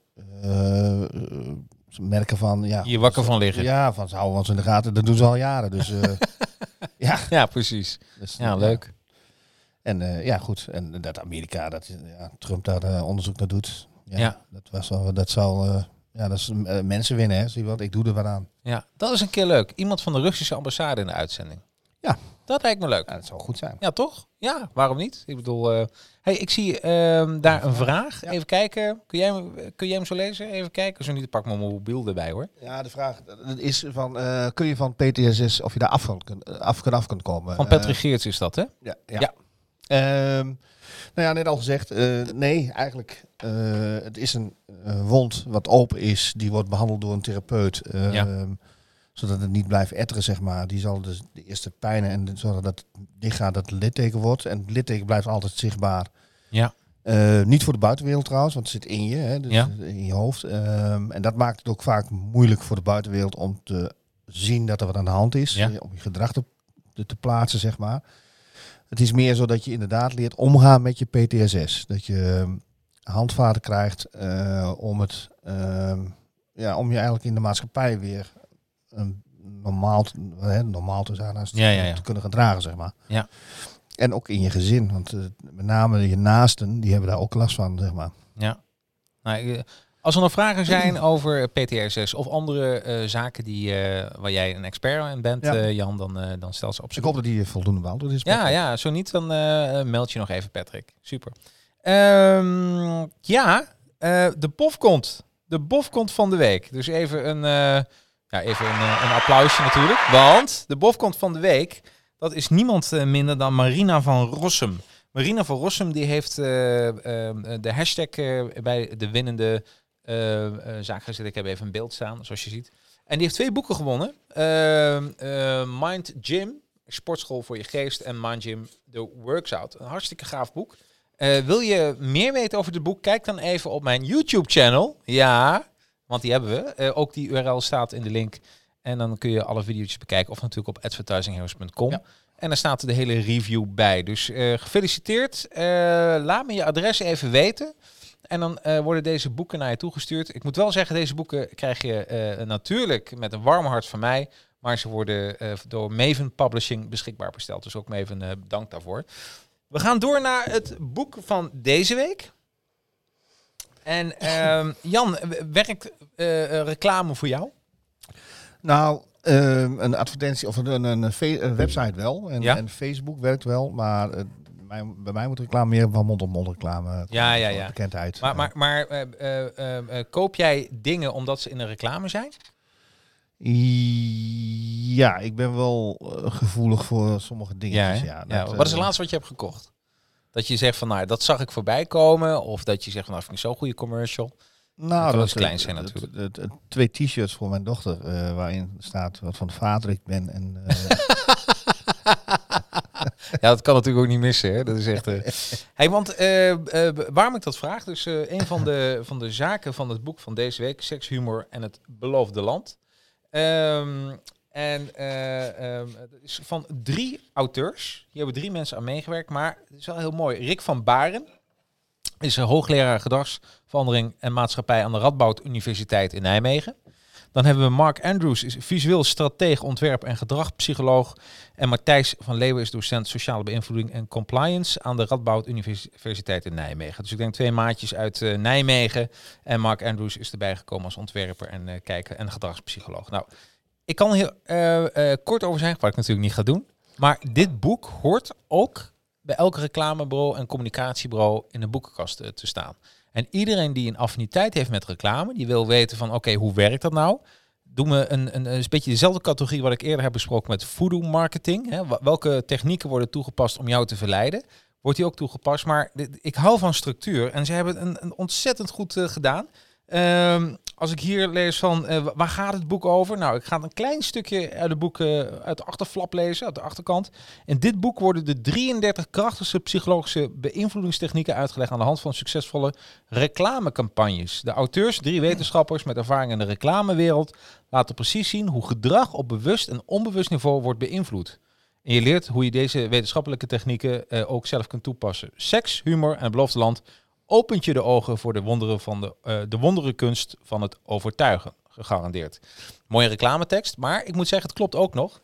merken van... Ja, hier wakker van liggen. Ja, van ze houden ons in de gaten. Dat doen ze al jaren. Dus ja, preach. Dus, ja, leuk. En goed. En dat Amerika, Trump daar onderzoek naar doet. Ja. Dat is mensen winnen, hè. Zie je wat? Ik doe er wat aan. Ja, dat is een keer leuk. Iemand van de Russische ambassade in de uitzending. Ja. Dat lijkt me leuk. Ja, dat zou goed zijn. Ja, toch? Ja, waarom niet? Ik bedoel, ik zie daar een vraag. Ja. Even kijken. Kun jij hem zo lezen? Even kijken. Zo niet, pak mijn mobiel erbij, hoor. Ja, de vraag is van, kun je van PTSS, of je daar af kunt komen? Van Patrick Geerts is dat, hè? Ja. Net al gezegd, nee, eigenlijk, het is een wond wat open is, die wordt behandeld door een therapeut, zodat het niet blijft etteren, zeg maar. Die zal dus de eerste pijnen en zodat het dichtgaat, dat het litteken wordt. En het litteken blijft altijd zichtbaar. Ja. Niet voor de buitenwereld trouwens, want het zit in je, hè, dus in je hoofd. En dat maakt het ook vaak moeilijk voor de buitenwereld om te zien dat er wat aan de hand is, om je gedrag te plaatsen, zeg maar. Het is meer zo dat je inderdaad leert omgaan met je PTSS. Dat je handvaten krijgt om je eigenlijk in de maatschappij weer normaal te zijn, te kunnen gedragen, zeg maar. Ja. En ook in je gezin, want met name je naasten, die hebben daar ook last van, zeg maar. Ja. Nou, als er nog vragen zijn over PTSS of andere zaken waar jij een expert in bent, Jan, dan stel ze op. Ik hoop dat die voldoende beantwoord is. Ja, zo niet, dan meld je nog even, Patrick. Super. De POF komt. de bofkont van de week. Dus even een applausje natuurlijk. Want de bofkont van de week, dat is niemand minder dan Marina van Rossum. Marina van Rossum die heeft de hashtag bij de winnende zaak gezet. Ik heb even een beeld staan, zoals je ziet. En die heeft 2 boeken gewonnen. Mind Gym, sportschool voor je geest. En Mind Gym, The Works Out. Een hartstikke gaaf boek. Wil je meer weten over het boek? Kijk dan even op mijn YouTube-channel. Ja, want die hebben we. Ook die URL staat in de link. En dan kun je alle video's bekijken. Of natuurlijk op advertisingheroes.com. Ja. En daar staat de hele review bij. Dus gefeliciteerd. Laat me je adres even weten. En dan worden deze boeken naar je toegestuurd. Ik moet wel zeggen, deze boeken krijg je natuurlijk met een warm hart van mij. Maar ze worden door Maven Publishing beschikbaar besteld. Dus ook Maven, dank daarvoor. We gaan door naar het boek van deze week. En Jan, werkt reclame voor jou? Nou, een advertentie of een website wel. En Facebook werkt wel, maar bij mij moet reclame meer van mond-op-mond reclame. Ja. Bekendheid. Maar koop jij dingen omdat ze in een reclame zijn? Ja, ik ben wel gevoelig voor sommige dingetjes. Wat is het laatste wat je hebt gekocht? Dat je zegt van, nou, dat zag ik voorbij komen. Of dat je zegt van, nou, vind ik zo'n goede commercial. Nou, dat is klein zijn natuurlijk. 2 t-shirts voor mijn dochter, waarin staat wat van de vader ik ben. En, ja, dat kan natuurlijk ook niet missen. Hè? Dat is echt. Hey, want waarom ik dat vraag, dus een van de zaken van het boek van deze week, Seks, Humor en het Beloofde Land. Het is van 3 auteurs. Hier hebben 3 mensen aan meegewerkt, maar het is wel heel mooi. Rick van Baren is een hoogleraar gedragsverandering en maatschappij aan de Radboud Universiteit in Nijmegen. Dan hebben we Mark Andrews, is visueel strateeg, ontwerp en gedragspsycholoog. En Matthijs van Leeuwen is docent sociale beïnvloeding en compliance aan de Radboud Universiteit in Nijmegen. Dus ik denk 2 maatjes uit Nijmegen. En Mark Andrews is erbij gekomen als ontwerper en kijker en gedragspsycholoog. Nou, ik kan er heel kort over zeggen, wat ik natuurlijk niet ga doen. Maar dit boek hoort ook bij elk reclamebureau en communicatiebureau in de boekenkast te staan. En iedereen die een affiniteit heeft met reclame, die wil weten van oké, hoe werkt dat nou? Doen we een beetje dezelfde categorie wat ik eerder heb besproken met voodoo marketing. Hè? Welke technieken worden toegepast om jou te verleiden? Wordt die ook toegepast? Maar ik hou van structuur en ze hebben een ontzettend goed gedaan. Als ik hier lees van waar gaat het boek over? Nou, ik ga een klein stukje uit het boek uit de achterflap lezen, uit de achterkant. In dit boek worden de 33 krachtigste psychologische beïnvloedingstechnieken uitgelegd aan de hand van succesvolle reclamecampagnes. De auteurs, 3 wetenschappers met ervaring in de reclamewereld, laten precies zien hoe gedrag op bewust en onbewust niveau wordt beïnvloed. En je leert hoe je deze wetenschappelijke technieken ook zelf kunt toepassen. Seks, humor en het beloofde land opent je de ogen voor de wonderen van de wonderenkunst van het overtuigen, gegarandeerd. Mooie reclametekst, maar ik moet zeggen, het klopt ook nog.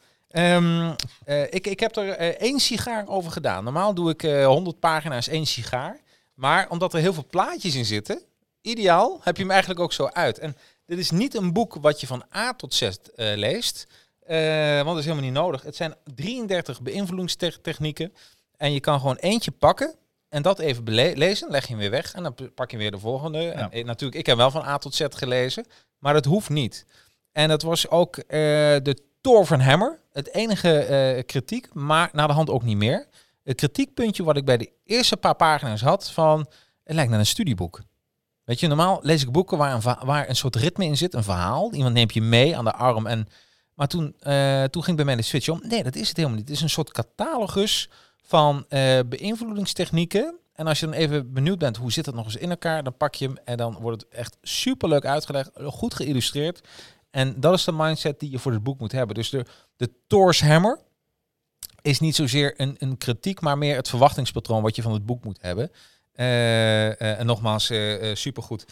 Ik heb er 1 sigaar over gedaan. Normaal doe ik 100 pagina's 1 sigaar. Maar omdat er heel veel plaatjes in zitten, ideaal, heb je hem eigenlijk ook zo uit. En dit is niet een boek wat je van A tot Z leest, want dat is helemaal niet nodig. Het zijn 33 beïnvloedingstechnieken en je kan gewoon eentje pakken. En dat even lezen, leg je hem weer weg en dan pak je weer de volgende. Ja. En natuurlijk, ik heb wel van A tot Z gelezen, maar dat hoeft niet. En dat was ook de Thor van Hammer, het enige kritiek, maar na de hand ook niet meer. Het kritiekpuntje wat ik bij de eerste paar pagina's had van, het lijkt naar een studieboek. Weet je, normaal lees ik boeken waar een soort ritme in zit, een verhaal. Iemand neemt je mee aan de arm. Maar toen ging bij mij de switch om. Nee, dat is het helemaal niet. Het is een soort catalogus van beïnvloedingstechnieken. En als je dan even benieuwd bent, hoe zit het nog eens in elkaar, dan pak je hem en dan wordt het echt superleuk uitgelegd, goed geïllustreerd. En dat is de mindset die je voor dit boek moet hebben. Dus de Thor's Hammer is niet zozeer een kritiek, maar meer het verwachtingspatroon wat je van het boek moet hebben. En nogmaals, supergoed.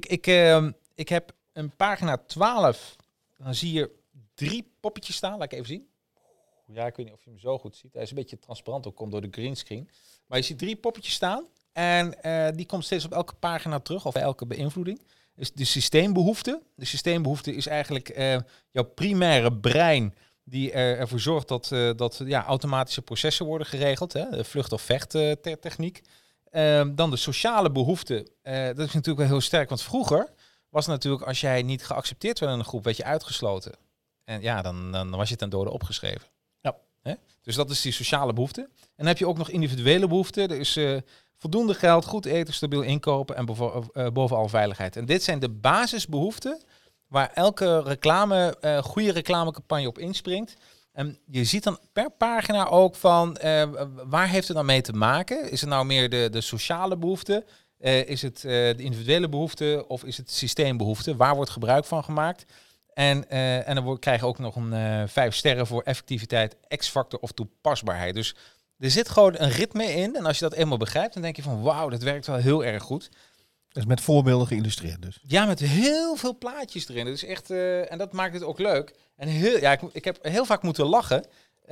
Ik heb een pagina 12, dan zie je 3 poppetjes staan. Laat ik even zien. Ja, ik weet niet of je hem zo goed ziet. Hij is een beetje transparant, ook komt door de greenscreen. Maar je ziet 3 poppetjes staan. En die komt steeds op elke pagina terug, of bij elke beïnvloeding. Dus de systeembehoefte. De systeembehoefte is eigenlijk jouw primaire brein die ervoor zorgt dat automatische processen worden geregeld. Hè? De vlucht- of vechttechniek. Dan de sociale behoefte. Dat is natuurlijk wel heel sterk. Want vroeger was natuurlijk als jij niet geaccepteerd werd in een groep, werd je uitgesloten. En ja, dan was je ten dode opgeschreven. Ja. Hè? Dus dat is die sociale behoefte. En dan heb je ook nog individuele behoeften. Er is voldoende geld, goed eten, stabiel inkopen en bovenal veiligheid. En dit zijn de basisbehoeften waar elke goede reclamecampagne op inspringt. En je ziet dan per pagina ook van waar heeft het nou mee te maken? Is het nou meer de sociale behoefte? Is het de individuele behoefte of is het systeembehoefte? Waar wordt gebruik van gemaakt? En dan krijg je ook nog een 5 sterren voor effectiviteit, X-factor of toepasbaarheid. Dus er zit gewoon een ritme in. En als je dat eenmaal begrijpt, dan denk je van wauw, dat werkt wel heel erg goed. Dus met voorbeelden geïllustreerd dus. Ja, met heel veel plaatjes erin. Dus echt, en dat maakt het ook leuk. En ik heb heel vaak moeten lachen.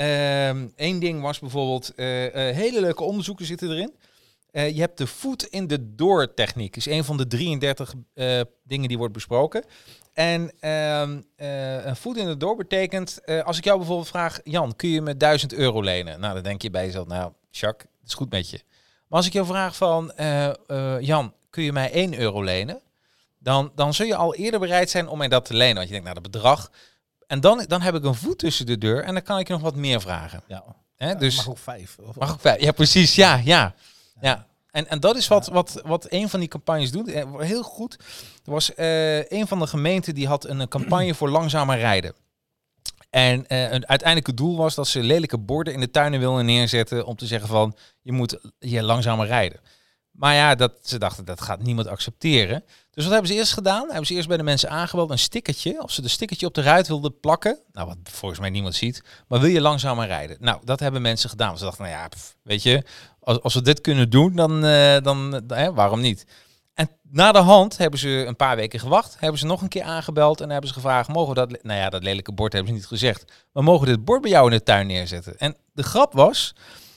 Eén ding was bijvoorbeeld, hele leuke onderzoeken zitten erin. Je hebt de foot in the door techniek. Is een van de 33 dingen die wordt besproken. En een foot in the door betekent, als ik jou bijvoorbeeld vraag, Jan, kun je me €1000 lenen? Nou, dan denk je bij jezelf, nou, Jacques, het is goed met je. Maar als ik jou vraag van, Jan, kun je mij €1 lenen? Dan zul je al eerder bereid zijn om mij dat te lenen. Want je denkt, nou, dat bedrag. En dan heb ik een voet tussen de deur en dan kan ik je nog wat meer vragen. Ja. Dus mag ook 5. Mag ook 5. Ja, precies. Ja. En dat is wat een van die campagnes doet. Heel goed. Er was een van de gemeenten die had een campagne voor langzamer rijden. En het uiteindelijke doel was dat ze lelijke borden in de tuinen wilden neerzetten om te zeggen van, je moet hier langzamer rijden. Maar ja, ze dachten, dat gaat niemand accepteren. Dus wat hebben ze eerst gedaan? Hebben ze eerst bij de mensen aangebeld een stickertje. Of ze de stickertje op de ruit wilden plakken. Nou, wat volgens mij niemand ziet. Maar wil je langzamer rijden? Nou, dat hebben mensen gedaan. Ze dachten, nou ja, weet je, als we dit kunnen doen, dan waarom niet? En na de hand hebben ze een paar weken gewacht. Hebben ze nog een keer aangebeld en hebben ze gevraagd, mogen we dat... Nou ja, dat lelijke bord hebben ze niet gezegd. Maar mogen we dit bord bij jou in de tuin neerzetten? En de grap was,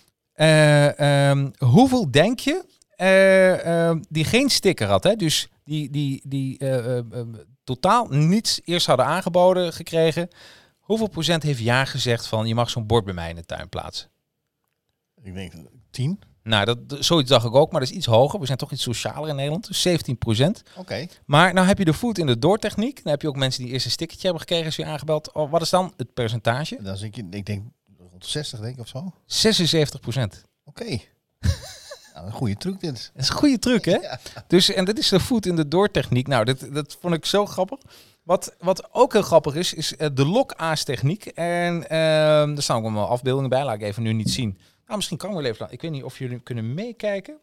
hoeveel denk je die geen sticker had, hè? Dus die totaal niets eerst hadden aangeboden gekregen. Hoeveel procent heeft ja gezegd van, je mag zo'n bord bij mij in de tuin plaatsen? Ik denk 10. Nou, zoiets dacht ik ook, maar dat is iets hoger. We zijn toch iets socialer in Nederland, dus 17%. Oké. Maar nou heb je de foot in de door techniek. Dan heb je ook mensen die eerst een stickertje hebben gekregen als je aangebeld. Oh, wat is dan het percentage? Dan zit ik denk rond 60 denk ik of zo. 76%. Oké. Nou, een goede truc dit. Dat is een goede truc, hè? Ja. Dus, en dit is de foot in de door techniek. Nou, dat vond ik zo grappig. Wat ook heel grappig is de lokaas techniek. En er staan ook allemaal afbeeldingen bij. Laat ik even nu niet zien. Nou, misschien kan ik wel even. Ik weet niet of jullie kunnen meekijken.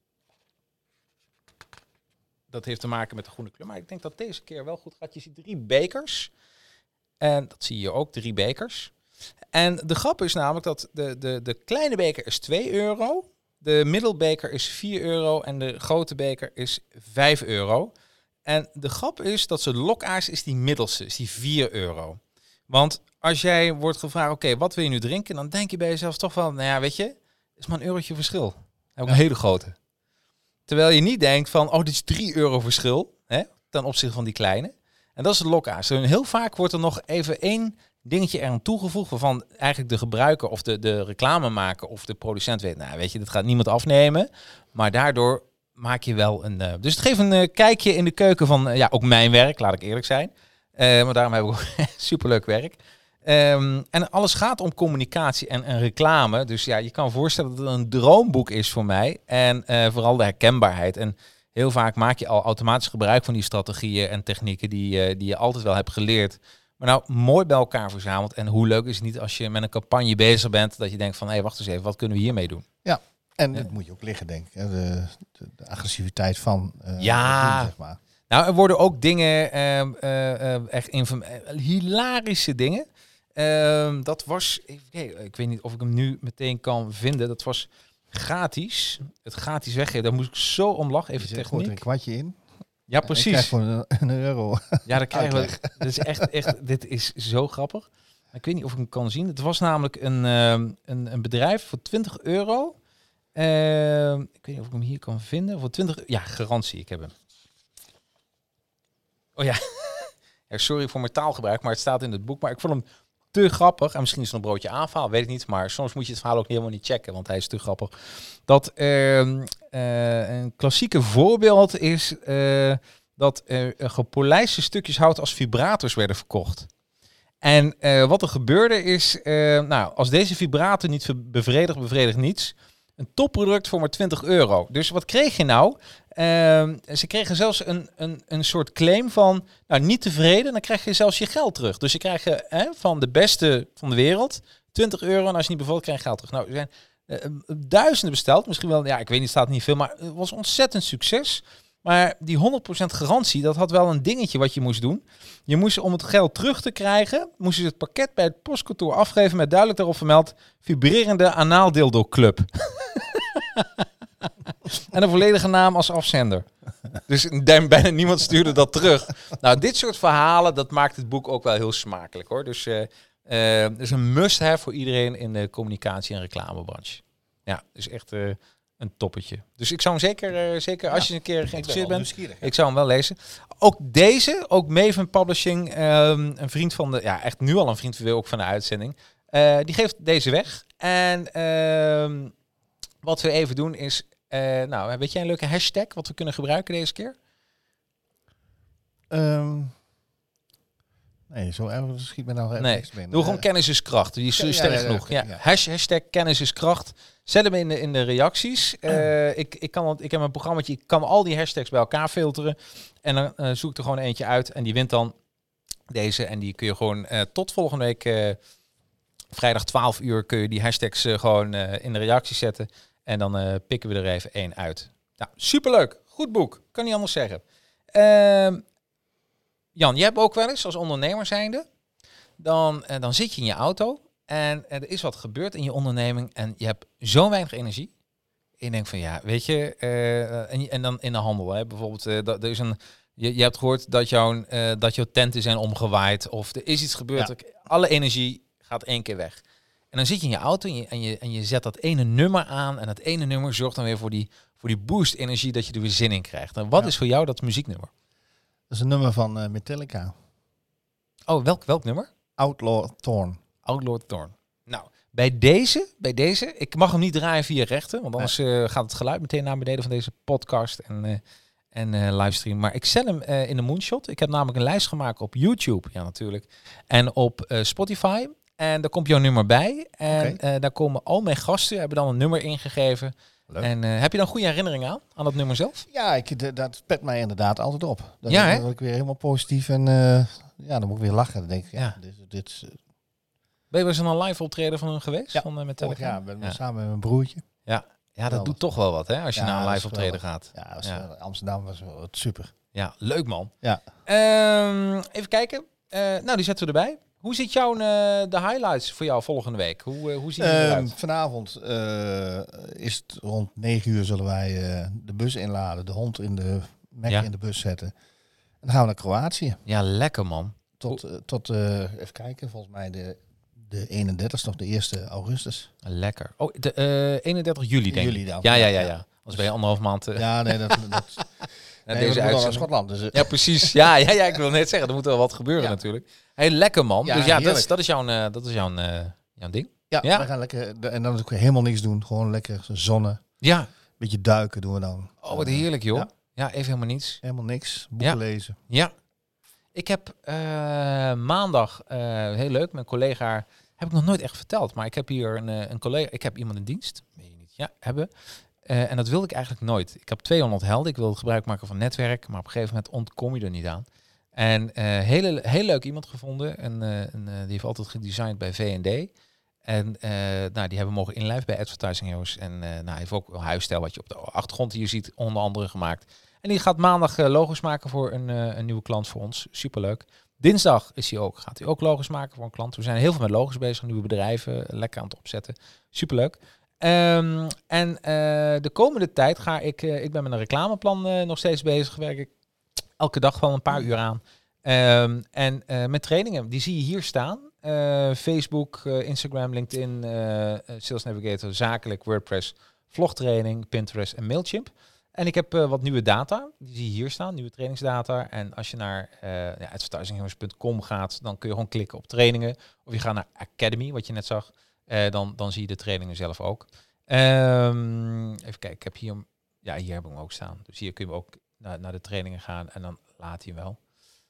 Dat heeft te maken met de groene kleur. Maar ik denk dat deze keer wel goed gaat. Je ziet 3 bekers. En dat zie je ook, 3 bekers. En de grap is namelijk dat de kleine beker is €2. De middelbeker is €4 en de grote beker is €5. En de grap is dat de lokaas is die middelste, is die €4. Want als jij wordt gevraagd, oké, wat wil je nu drinken? Dan denk je bij jezelf toch wel, nou ja, weet je, het is maar €1 verschil. Dan heb ik een hele grote. Terwijl je niet denkt van, dit is €3 verschil, hè, ten opzichte van die kleine. En dat is de lokaas. En heel vaak wordt er nog even één dingetje eraan toegevoegd, waarvan eigenlijk de gebruiker of de reclamemaker of de producent weet, nou weet je, dat gaat niemand afnemen. Maar daardoor maak je wel een... Dus het geeft een kijkje in de keuken van, ook mijn werk, laat ik eerlijk zijn. Maar daarom heb ik ook superleuk werk. En alles gaat om communicatie en reclame. Dus ja, je kan voorstellen dat het een droomboek is voor mij. En vooral de herkenbaarheid. En heel vaak maak je al automatisch gebruik van die strategieën en technieken die je altijd wel hebt geleerd. Maar nou, mooi bij elkaar verzameld. En hoe leuk is het niet als je met een campagne bezig bent, dat je denkt van, hé, wacht eens even, wat kunnen we hiermee doen? Ja, en dat moet je ook liggen, denk ik. Hè? De agressiviteit van ja, zeg maar. Nou, er worden ook dingen, echt hilarische dingen. Dat was, ik weet niet of ik hem nu meteen kan vinden. Dat was gratis. Het gratis weggeven, daar moest ik zo om lachen. Even techniek. Gooit er een kwartje in. Ja, precies. En krijg voor €1. Ja, dan krijgen we. Dit is echt, dit is zo grappig. Ik weet niet of ik hem kan zien. Het was namelijk een bedrijf voor €20. Ik weet niet of ik hem hier kan vinden. Voor 20, ja, garantie. Ik heb hem. Oh ja. Ja, sorry voor mijn taalgebruik, maar het staat in het boek. Maar ik vond hem te grappig. En misschien is het een broodje aanval, weet ik niet. Maar soms moet je het verhaal ook helemaal niet checken, want hij is te grappig. Dat een klassieke voorbeeld is dat gepolijste stukjes hout als vibrators werden verkocht. En wat er gebeurde is, als deze vibrator niet bevredigt niets. Een topproduct voor maar €20. Dus wat kreeg je nou? Ze kregen zelfs een soort claim van, niet tevreden, dan krijg je zelfs je geld terug. Dus je krijgt van de beste van de wereld €20 en als je niet bevalt, krijg je geld terug. Nou, er zijn duizenden besteld, misschien wel, ik weet niet, staat niet veel, maar het was ontzettend succes. Maar die 100% garantie, dat had wel een dingetje wat je moest doen. Je moest, om het geld terug te krijgen, moest je het pakket bij het postkantoor afgeven met duidelijk daarop vermeld vibrerende anaaldildo club. En een volledige naam als afzender. Dus bijna niemand stuurde dat terug. Nou, dit soort verhalen, dat maakt het boek ook wel heel smakelijk, hoor. Dus is een must-have voor iedereen in de communicatie- en reclamebranche. Ja, dus echt een toppetje. Dus ik zou hem zeker als je een keer geïnteresseerd bent, ik zou hem wel lezen. Ook deze, ook Maven Publishing, een vriend van echt nu al een vriend ook van de uitzending, die geeft deze weg. En wat we even doen is, weet jij een leuke hashtag wat we kunnen gebruiken deze keer? Nee, zo erg schiet me nou nee. Doe gewoon kennis is kracht. Die is sterk genoeg. Ja. Hashtag kennis is kracht. Zet hem in de reacties. Ik heb een programmaatje. Ik kan al die hashtags bij elkaar filteren. En dan zoek ik er gewoon eentje uit. En die wint dan deze. En die kun je gewoon tot volgende week vrijdag 12 uur kun je die hashtags gewoon in de reacties zetten. En dan pikken we er even één uit. Nou, superleuk. Goed boek. Kan niet anders zeggen. Jan, jij hebt ook wel eens als ondernemer zijnde, dan zit je in je auto en er is wat gebeurd in je onderneming en je hebt zo weinig energie. En je denkt van weet je, en dan in de handel, hè, bijvoorbeeld, er is je hebt gehoord dat jouw tenten zijn omgewaaid of er is iets gebeurd. Ja. Alle energie gaat 1 keer weg. En dan zit je in je auto en je zet dat ene nummer aan en dat ene nummer zorgt dan weer voor die boost energie dat je er weer zin in krijgt. En wat is voor jou dat muzieknummer? Dat is een nummer van Metallica. Oh, welk nummer? Outlaw Torn. Outlaw Torn. Nou, bij deze, ik mag hem niet draaien via rechten, want anders gaat het geluid meteen naar beneden van deze podcast en livestream. Maar ik zet hem in de Moonshot. Ik heb namelijk een lijst gemaakt op YouTube, ja natuurlijk, en op Spotify. En daar komt jouw nummer bij. En daar komen al mijn gasten, hebben dan een nummer ingegeven. Leuk. En heb je dan goede herinneringen aan dat nummer zelf? Ja, dat pet mij inderdaad altijd op. Dan word ik weer helemaal positief en dan moet ik weer lachen. Dan denk ik, dit ben je wel eens een live optreden van hun geweest? Ja, van Metallica? Samen met mijn broertje. Ja, dat doet toch wel wat, hè? Als je naar een live optreden gaat. Ja, Amsterdam was super. Ja, leuk man. Ja. Even kijken. Die zetten we erbij. Hoe ziet de highlights voor jou volgende week? Hoe zien die eruit? Vanavond is het rond 9 uur zullen wij de bus inladen, de hond in de in de bus zetten. En dan gaan we naar Kroatië. Ja, lekker man. Tot even kijken, volgens mij de 31ste of de 1e augustus. Lekker. Oh, de 31 juli denk ik. Juli dan. Ja. Als ben je 1,5 maand... Ja, nee, dat deze uit naar Schotland. Dus, ja, precies. Ja, ik wil net zeggen, er moet wel wat gebeuren natuurlijk. Hey, lekker man. Ja, dus dat is jouw ding. Ja, we gaan lekker en dan ook helemaal niks doen, gewoon lekker zonnen. Ja. Beetje duiken doen we dan. Oh, wat heerlijk joh. Ja, even helemaal niets. Helemaal niks. Boeken lezen. Ja. Ik heb maandag heel leuk, mijn collega heb ik nog nooit echt verteld, maar ik heb hier een collega, ik heb iemand in dienst. Meen je niet? Ja, hebben. En dat wilde ik eigenlijk nooit. Ik heb 200 helden. Ik wilde gebruik maken van netwerk, maar op een gegeven moment ontkom je er niet aan. En heel leuk iemand gevonden. En die heeft altijd gedesigned bij V&D. En die hebben mogen inlijven bij Advertising Heroes. En hij heeft ook een huisstijl wat je op de achtergrond hier ziet, onder andere gemaakt. En die gaat maandag logos maken voor een nieuwe klant voor ons. Superleuk. Dinsdag gaat hij ook logos maken voor een klant. We zijn heel veel met logos bezig, nieuwe bedrijven, lekker aan het opzetten. Superleuk. De komende tijd ga ik ben met een reclameplan nog steeds bezig. Werk ik elke dag wel een paar uur aan. Met trainingen, die zie je hier staan. Facebook, Instagram, LinkedIn, Sales Navigator, zakelijk, WordPress, vlogtraining, Pinterest en Mailchimp. En ik heb wat nieuwe data, die zie je hier staan, nieuwe trainingsdata. En als je naar advertisingheroes.com gaat, dan kun je gewoon klikken op trainingen. Of je gaat naar Academy, wat je net zag. Dan zie je de trainingen zelf ook. Even kijken, ik heb hier heb ik hem ook staan. Dus hier kun je ook naar de trainingen gaan. En dan laat hij wel.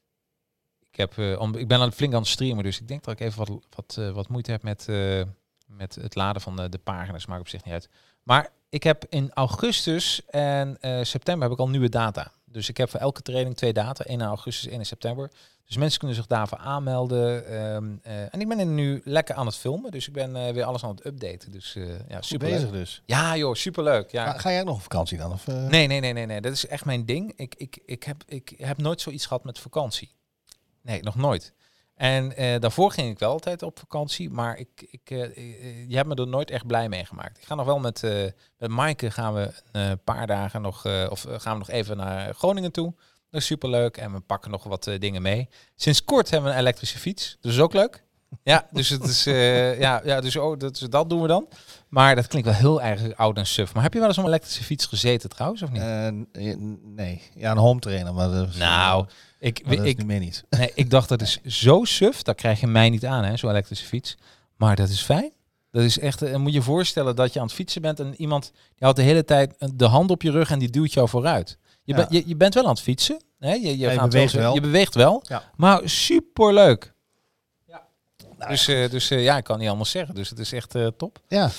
Ik ben flink aan het streamen, dus ik denk dat ik even wat moeite heb met het laden van de pagina's. Maakt op zich niet uit. Maar ik heb in augustus en september heb ik al nieuwe data. Dus ik heb voor elke training 2 data. 1 in augustus, 1 in september. Dus mensen kunnen zich daarvoor aanmelden. En ik ben er nu lekker aan het filmen. Dus ik ben weer alles aan het updaten. Dus super bezig dus. Ja joh, superleuk. Ja. Ga jij ook nog op vakantie dan? Of, Nee. Dat is echt mijn ding. Ik heb nooit zoiets gehad met vakantie. Nee, nog nooit. En daarvoor ging ik wel altijd op vakantie, maar je hebt me er nooit echt blij mee gemaakt. Ik ga nog wel met Maaike gaan we een paar dagen nog, gaan we nog even naar Groningen toe. Dat is superleuk en we pakken nog wat dingen mee. Sinds kort hebben we een elektrische fiets, dus ook leuk. Ja, dus het is, dat doen we dan. Maar dat klinkt wel heel erg oud en suf. Maar heb je wel eens op een elektrische fiets gezeten trouwens, of niet? Nee, ja, een home trainer, maar dat is, ik meer niet. Nee, ik dacht dat is zo suf, dat krijg je mij niet aan, hè, zo'n elektrische fiets. Maar dat is fijn. Dat is echt, moet je voorstellen dat je aan het fietsen bent en iemand die houdt de hele tijd de hand op je rug en die duwt jou vooruit. Je bent wel aan het fietsen. Hè? Je beweegt wel. Ja. Maar superleuk. Dus ik kan niet anders zeggen. Dus het is echt top. Ja.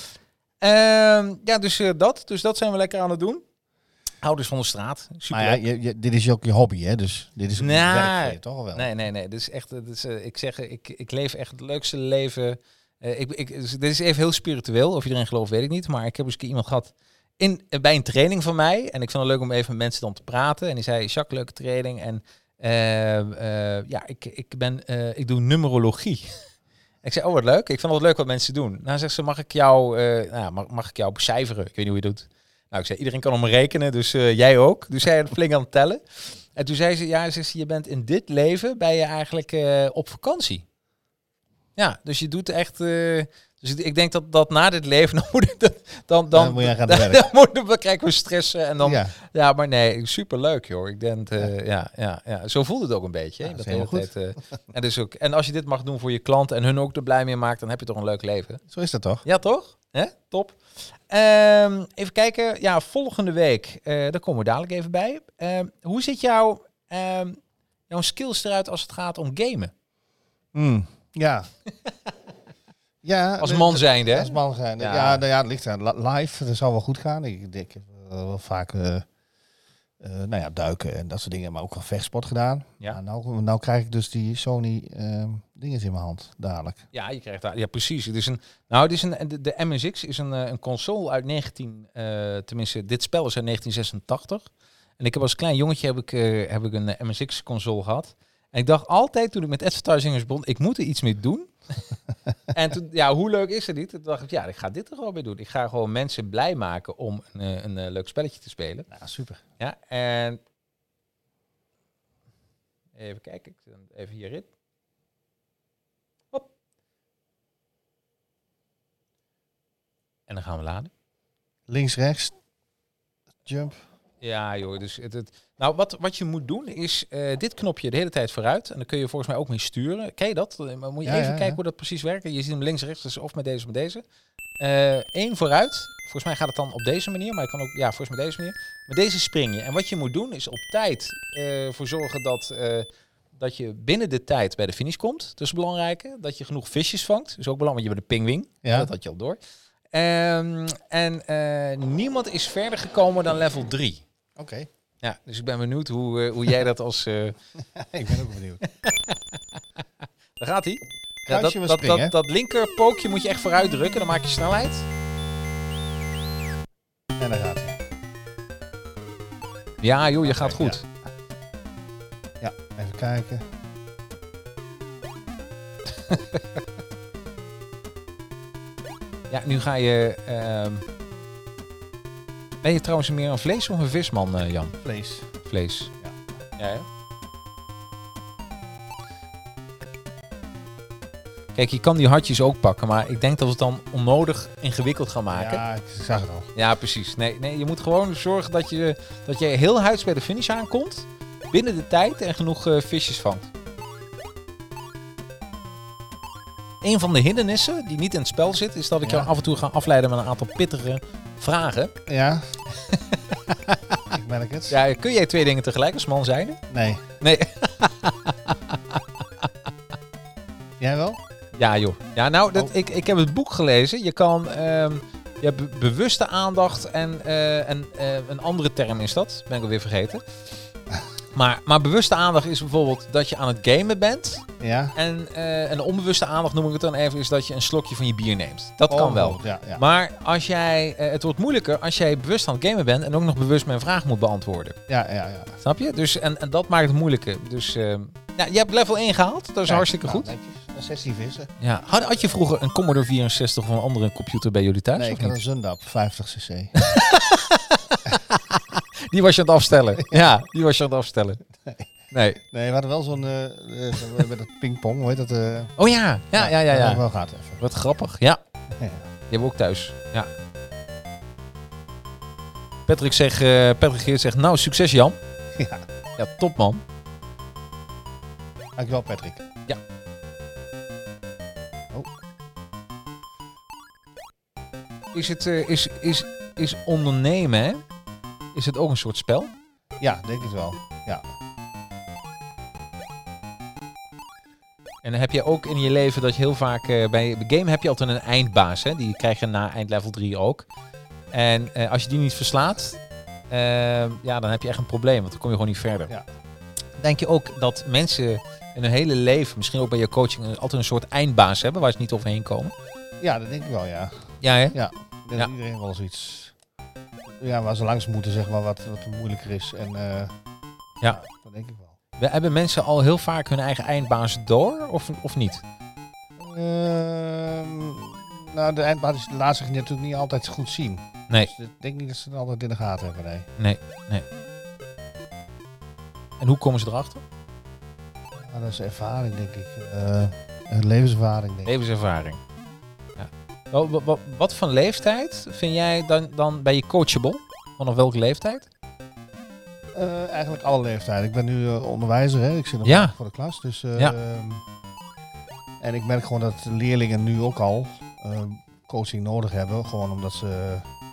Dus dat zijn we lekker aan het doen. Ouders van de straat. Super. Maar dit is ook je hobby, hè? Dus dit is een werk voor je, toch wel? Nee. Dit is echt. Ik leef echt het leukste leven. Dit is even heel spiritueel. Of iedereen gelooft, weet ik niet. Maar ik heb eens een keer iemand gehad bij een training van mij. En ik vond het leuk om even met mensen dan te praten. En die zei, Jacques, leuke training. En ik doe numerologie. Ik zei, wat leuk. Ik vind het leuk wat mensen doen. Nou, zegt ze, mag ik jou becijferen? Ik weet niet hoe je het doet. Nou, ik zei, iedereen kan om me rekenen, dus jij ook. Dus zij had flink aan het tellen. En toen zei ze, je bent in dit leven, ben je eigenlijk op vakantie. Ja, dus je doet echt... dus ik denk dat na dit leven, dan moet je gaan werken. Dan krijgen we stress en dan... Ja, maar nee, superleuk joh. Ik denk, zo voelt het ook een beetje. Ja, dat is helemaal goed. En als je dit mag doen voor je klant en hun ook er blij mee maakt, dan heb je toch een leuk leven. Zo is dat toch? Ja, toch? Top. Even kijken. Ja, volgende week, daar komen we dadelijk even bij. Hoe ziet jouw skills eruit als het gaat om gamen? Ja. Ja, als man zijnde, hè? Als man zijnde. Ja, het ligt aan. Live, dat zal wel goed gaan. Ik denk wel vaak duiken en dat soort dingen, maar ook al vechtsport gedaan. Ja. Nou krijg ik dus die Sony dingen in mijn hand dadelijk. Ja, je krijgt daar. Ja, precies. De MSX is een console uit tenminste, dit spel is uit 1986. En ik heb als klein jongetje heb ik een MSX-console gehad. En ik dacht altijd, toen ik met advertising begon, ik moet er iets mee doen. En toen, hoe leuk is het niet? Toen dacht ik, ik ga dit er gewoon mee doen. Ik ga gewoon mensen blij maken om een leuk spelletje te spelen. Ja, super. Ja, en even kijken, even hierin. Hop. En dan gaan we laden. Links, rechts, jump. Ja joh, dus nou wat je moet doen is dit knopje de hele tijd vooruit. En dan kun je volgens mij ook mee sturen. Ken je dat? Maar moet je even kijken hoe dat precies werkt. Je ziet hem links, rechts, dus of met deze of met deze. 1 vooruit. Volgens mij gaat het dan op deze manier. Maar je kan ook, volgens mij deze manier. Met deze spring je. En wat je moet doen is op tijd voor zorgen dat je binnen de tijd bij de finish komt. Dat is belangrijk. Dat je genoeg visjes vangt. Dat is ook belangrijk, want je bent de pingwing. Ja. Dat had je al door. Niemand is verder gekomen dan level 3. Oké. Ja, dus ik ben benieuwd hoe jij dat als... Ik ben ook benieuwd. Daar gaat hij. Dat linker pookje moet je echt vooruit drukken. Dan maak je snelheid. En daar gaat hij. Ja joh, je gaat goed. Ja, even kijken. Ja, nu ga je... Ben je trouwens meer een vlees- of een visman, Jan? Vlees. Ja. Kijk, je kan die hartjes ook pakken, maar ik denk dat we het dan onnodig ingewikkeld gaan maken. Ja, ik zag het al. Ja, precies. Nee, je moet gewoon zorgen dat je heel huids bij de finish aankomt, binnen de tijd en genoeg visjes vangt. Een van de hindernissen die niet in het spel zit, is dat ik jou af en toe ga afleiden met een aantal pittige vragen. Ja. Ik merk het. Ja, kun jij 2 dingen tegelijk als man zijnde? Nee. Jij wel? Ja, joh. Ja, nou, ik heb het boek gelezen. Je kan... je hebt bewuste aandacht en een andere term is dat. Ben ik alweer vergeten. Maar bewuste aandacht is bijvoorbeeld dat je aan het gamen bent. Ja. En een onbewuste aandacht, noem ik het dan even, is dat je een slokje van je bier neemt. Dat kan wel. Ja. Maar als jij, het wordt moeilijker als jij bewust aan het gamen bent en ook nog bewust mijn vraag moet beantwoorden. Ja. Snap je? Dus, en dat maakt het moeilijker. Dus je hebt level 1 gehaald. Dat is hartstikke goed. Netjes. 16 vissen. Ja. Had je vroeger een Commodore 64 of een andere computer bij jullie thuis? Nee, ik had een Zundap 50cc. Die was je aan het afstellen. Ja, die was je aan het afstellen. Nee, we hadden wel zo'n met dat pingpong, hoe heet dat? Oh ja. Dat heb ik wel gehad even. Wat grappig. Ja. Ja. Die hebben we ook thuis. Ja. Patrick Geert zegt, nou, succes Jan. Ja, top man. Dankjewel Patrick. Ja. Oh. Is ondernemen, hè? Is het ook een soort spel? Ja, denk ik wel. Ja. En dan heb je ook in je leven dat je heel vaak... bij game heb je altijd een eindbaas, hè? Die krijg je na eindlevel 3 ook. En als je die niet verslaat... dan heb je echt een probleem, want dan kom je gewoon niet verder. Ja. Denk je ook dat mensen in hun hele leven... misschien ook bij je coaching... altijd een soort eindbaas hebben... waar ze niet overheen komen? Ja, dat denk ik wel, ja. Ja, hè? Ja. Ik denk dat iedereen wel eens iets... Ja, waar ze langs moeten, zeg maar, wat moeilijker is. En ja, dat denk ik wel. Hebben mensen al heel vaak hun eigen eindbaas door, of niet? Nou, de eindbaas laat zich natuurlijk niet altijd goed zien. Nee. Dus ik denk niet dat ze het altijd in de gaten hebben, nee. En hoe komen ze erachter? Ja, dat is ervaring, denk ik. Levenservaring, denk ik. Levenservaring. Ja. Wat voor leeftijd vind jij dan ben je coachable? Vanaf welke leeftijd? Eigenlijk alle leeftijden. Ik ben nu onderwijzer, hè. Ik zit nog voor de klas. Dus, en ik merk gewoon dat leerlingen nu ook al coaching nodig hebben. Gewoon omdat ze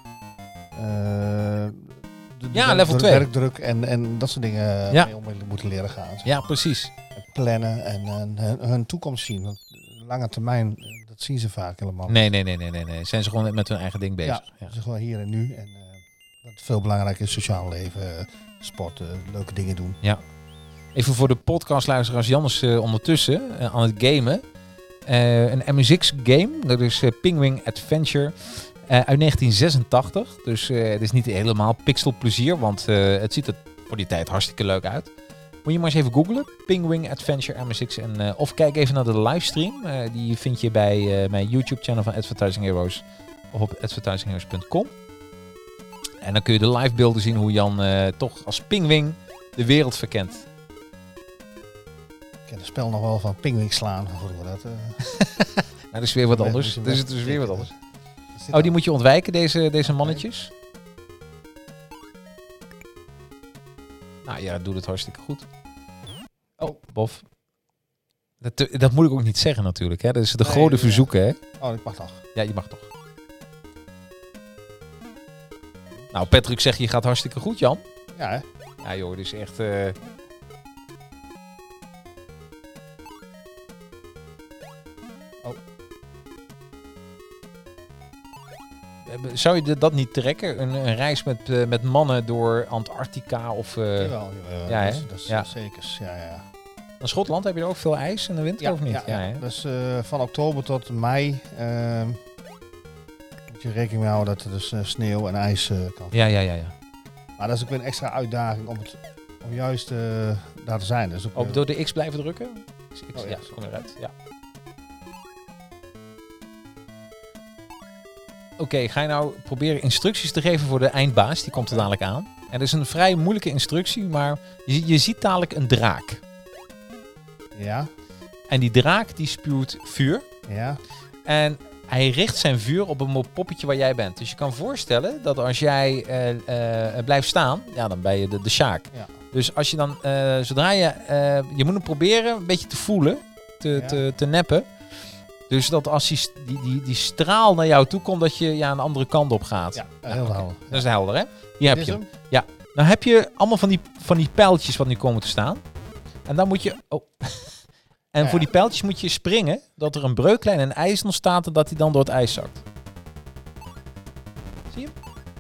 level 2. werkdruk en dat soort dingen mee onmiddellijk moeten leren gaan. Ja, precies. Plannen en hun toekomst zien. Want lange termijn, dat zien ze vaak helemaal. Nee. Zijn ze gewoon met hun eigen ding bezig? Ja. Ze zijn gewoon hier en nu. En wat veel belangrijker is, sociaal leven, sporten, leuke dingen doen. Ja. Even voor de podcastluisteraars, Jan is ondertussen aan het gamen. Een MSX game, dat is Pinwing Adventure uit 1986. Dus het is niet helemaal pixelplezier, want het ziet er voor die tijd hartstikke leuk uit. Moet je maar eens even googlen, Pinwing Adventure MSX. Of kijk even naar de livestream. Die vind je bij mijn YouTube channel van Advertising Heroes of op advertisingheroes.com. En dan kun je de live beelden zien hoe Jan toch als Pinwing de wereld verkent. Ik ken het spel nog wel van Pinwing slaan. Nou, dat is weer wat anders. Dus het is weer wat anders. Oh, die moet je ontwijken, deze mannetjes. Nou ja, doe het hartstikke goed. Oh, Bof. Dat moet ik ook niet zeggen natuurlijk. Hè? Dat is de grote verzoeken. Hè? Oh, ik mag toch. Ja, je mag toch. Nou, Patrick zegt je gaat hartstikke goed, Jan. Ja, hè? Ja joh, dit is echt... Zou je dat niet trekken? Een reis met mannen door Antarctica of... Jawel. Ja, dat is zeker. Ja. In Schotland heb je er ook veel ijs in de winter, of niet? Ja. Dus van oktober tot mei moet je rekening mee houden dat er dus sneeuw en ijs kan. Ja. Maar dat is ook weer een extra uitdaging om juist daar te zijn. Dus ook, door de X blijven drukken? Ja, kom eruit. Ja. Oké, ga je nou proberen instructies te geven voor de eindbaas? Die komt er dadelijk aan. En dat is een vrij moeilijke instructie, maar je ziet dadelijk een draak. Ja. En die draak die spuwt vuur. Ja. En hij richt zijn vuur op een poppetje waar jij bent. Dus je kan voorstellen dat als jij blijft staan, ja, dan ben je de Sjaak. Ja. Dus als je dan, zodra je moet hem proberen een beetje te voelen, te neppen. Dus dat als die straal naar jou toe komt, dat je aan de andere kant op gaat. Ja, heel helder. Dat is helder, hè? Hier heb je hem. Ja, Nou heb je allemaal van die pijltjes wat nu komen te staan. En dan moet je... voor die pijltjes moet je springen, dat er een breuklijn en ijs ontstaat en dat hij dan door het ijs zakt. Zie je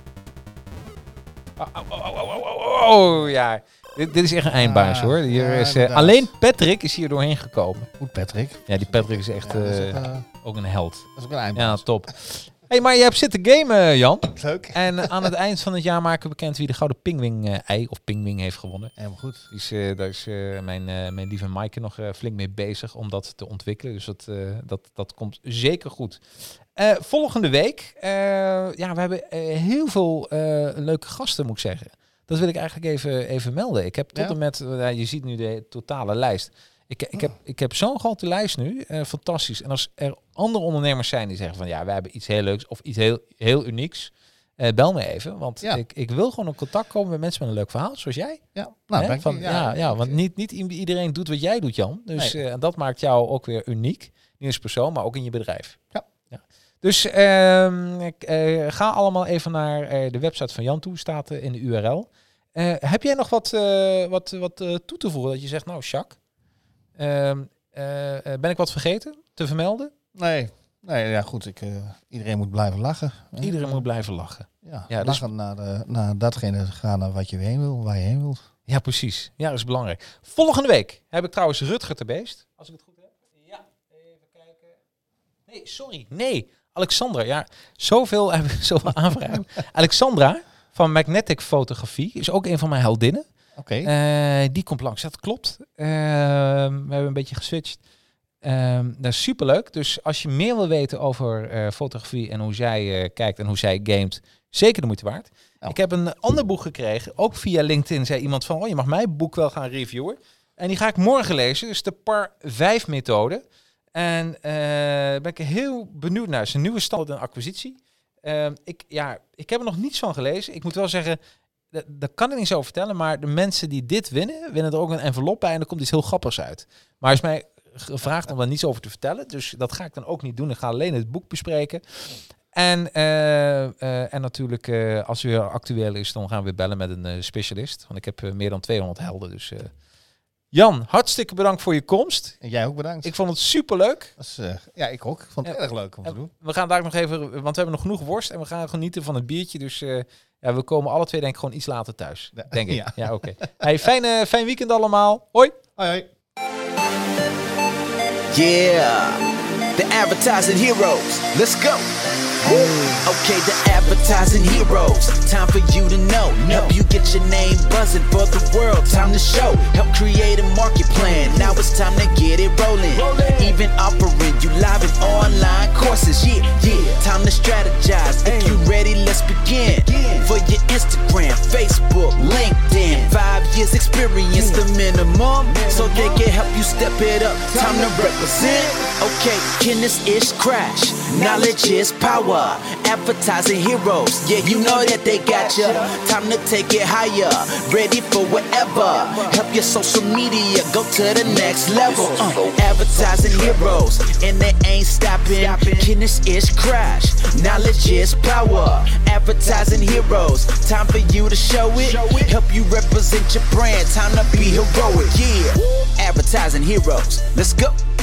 hem? Ja. Dit is echt een eindbaas hoor. Hier is, alleen Patrick is hier doorheen gekomen. Goed Patrick. Ja, die Patrick is echt ook een held. Dat is ook een eindbaas. Ja, top. Hey, maar je hebt zitten gamen, Jan. Leuk. En aan het eind van het jaar maken we bekend wie de Gouden Pingwing of Pingwing heeft gewonnen. Helemaal goed. Daar is mijn lieve Maaike nog flink mee bezig om dat te ontwikkelen. Dus dat komt zeker goed. Volgende week, we hebben heel veel leuke gasten, moet ik zeggen. Dat wil ik eigenlijk even melden. Ik heb tot en met, je ziet nu de totale lijst. Ik heb zo'n grote lijst nu. Fantastisch. En als er andere ondernemers zijn die zeggen van wij hebben iets heel leuks of iets heel unieks. Bel me even. Want ik wil gewoon in contact komen met mensen met een leuk verhaal. Zoals jij. Ja, nou, want niet iedereen doet wat jij doet, Jan. Dus en dat maakt jou ook weer uniek. Niet als persoon, maar ook in je bedrijf. Ja. Dus ga allemaal even naar de website van Jan toe. Staat in de URL. Heb jij nog wat toe te voegen? Dat je zegt, nou, Jacques, ben ik wat vergeten te vermelden? Nee, ja goed. Iedereen moet blijven lachen. Iedereen moet blijven lachen. Ja, lachen naar datgene gaan naar wat je heen wil, waar je heen wilt. Ja, precies. Ja, dat is belangrijk. Volgende week heb ik trouwens Rutger te Beest. Als ik het goed heb. Ja, even kijken. Nee, sorry. Nee, Alexandra. Ja, zoveel aanvragen. Alexandra van Magnetic Fotografie is ook een van mijn heldinnen. Oké. Die komt langs. Dat klopt. We hebben een beetje geswitcht. Dat is superleuk. Dus als je meer wil weten over fotografie en hoe zij kijkt en hoe zij gamet, zeker de moeite waard. Oh. Ik heb een ander boek gekregen, ook via LinkedIn zei iemand van, je mag mijn boek wel gaan reviewen. En die ga ik morgen lezen. Dus de PAR 5 methode. En ben ik heel benieuwd naar. Het is een nieuwe standaard en acquisitie. Ik heb er nog niets van gelezen. Ik moet wel zeggen, dat kan ik niet zo vertellen, maar de mensen die dit winnen er ook een envelop bij en er komt iets heel grappigs uit. Maar is mij gevraagd om daar niets over te vertellen, dus dat ga ik dan ook niet doen. Ik ga alleen het boek bespreken. En natuurlijk, als het weer actueel is, dan gaan we weer bellen met een specialist. Want ik heb meer dan 200 helden. Dus Jan, hartstikke bedankt voor je komst. En jij ook bedankt. Ik vond het superleuk. Ja, ik ook. Ik vond het erg leuk om te doen. We gaan daar nog even, want we hebben nog genoeg worst en we gaan genieten van het biertje. Dus we komen alle twee denk ik gewoon iets later thuis. Denk ik. Ja, oké. Hey, fijn weekend allemaal. Hoi. Hoi. Yeah, the advertising heroes. Let's go. Okay, the advertising heroes. Time for you to know. Help you get your name buzzing for the world. Time to show. Help create a market plan. Now it's time to get it rolling. Even offering you live and online courses. Yeah. Time to strategize. If you ready, let's begin. For your Instagram, Facebook, LinkedIn. 5 years experience, the minimum. So they can help you step it up. Time to represent. Okay, can this ish crash? Knowledge is power. Advertising heroes, yeah, you know that they got ya. Time to take it higher, ready for whatever. Help your social media go to the next level. Advertising heroes, and they ain't stopping. Can this ish crash? Knowledge is power. Advertising heroes, time for you to show it. Help you represent your brand, time to be heroic, yeah. Advertising heroes, let's go.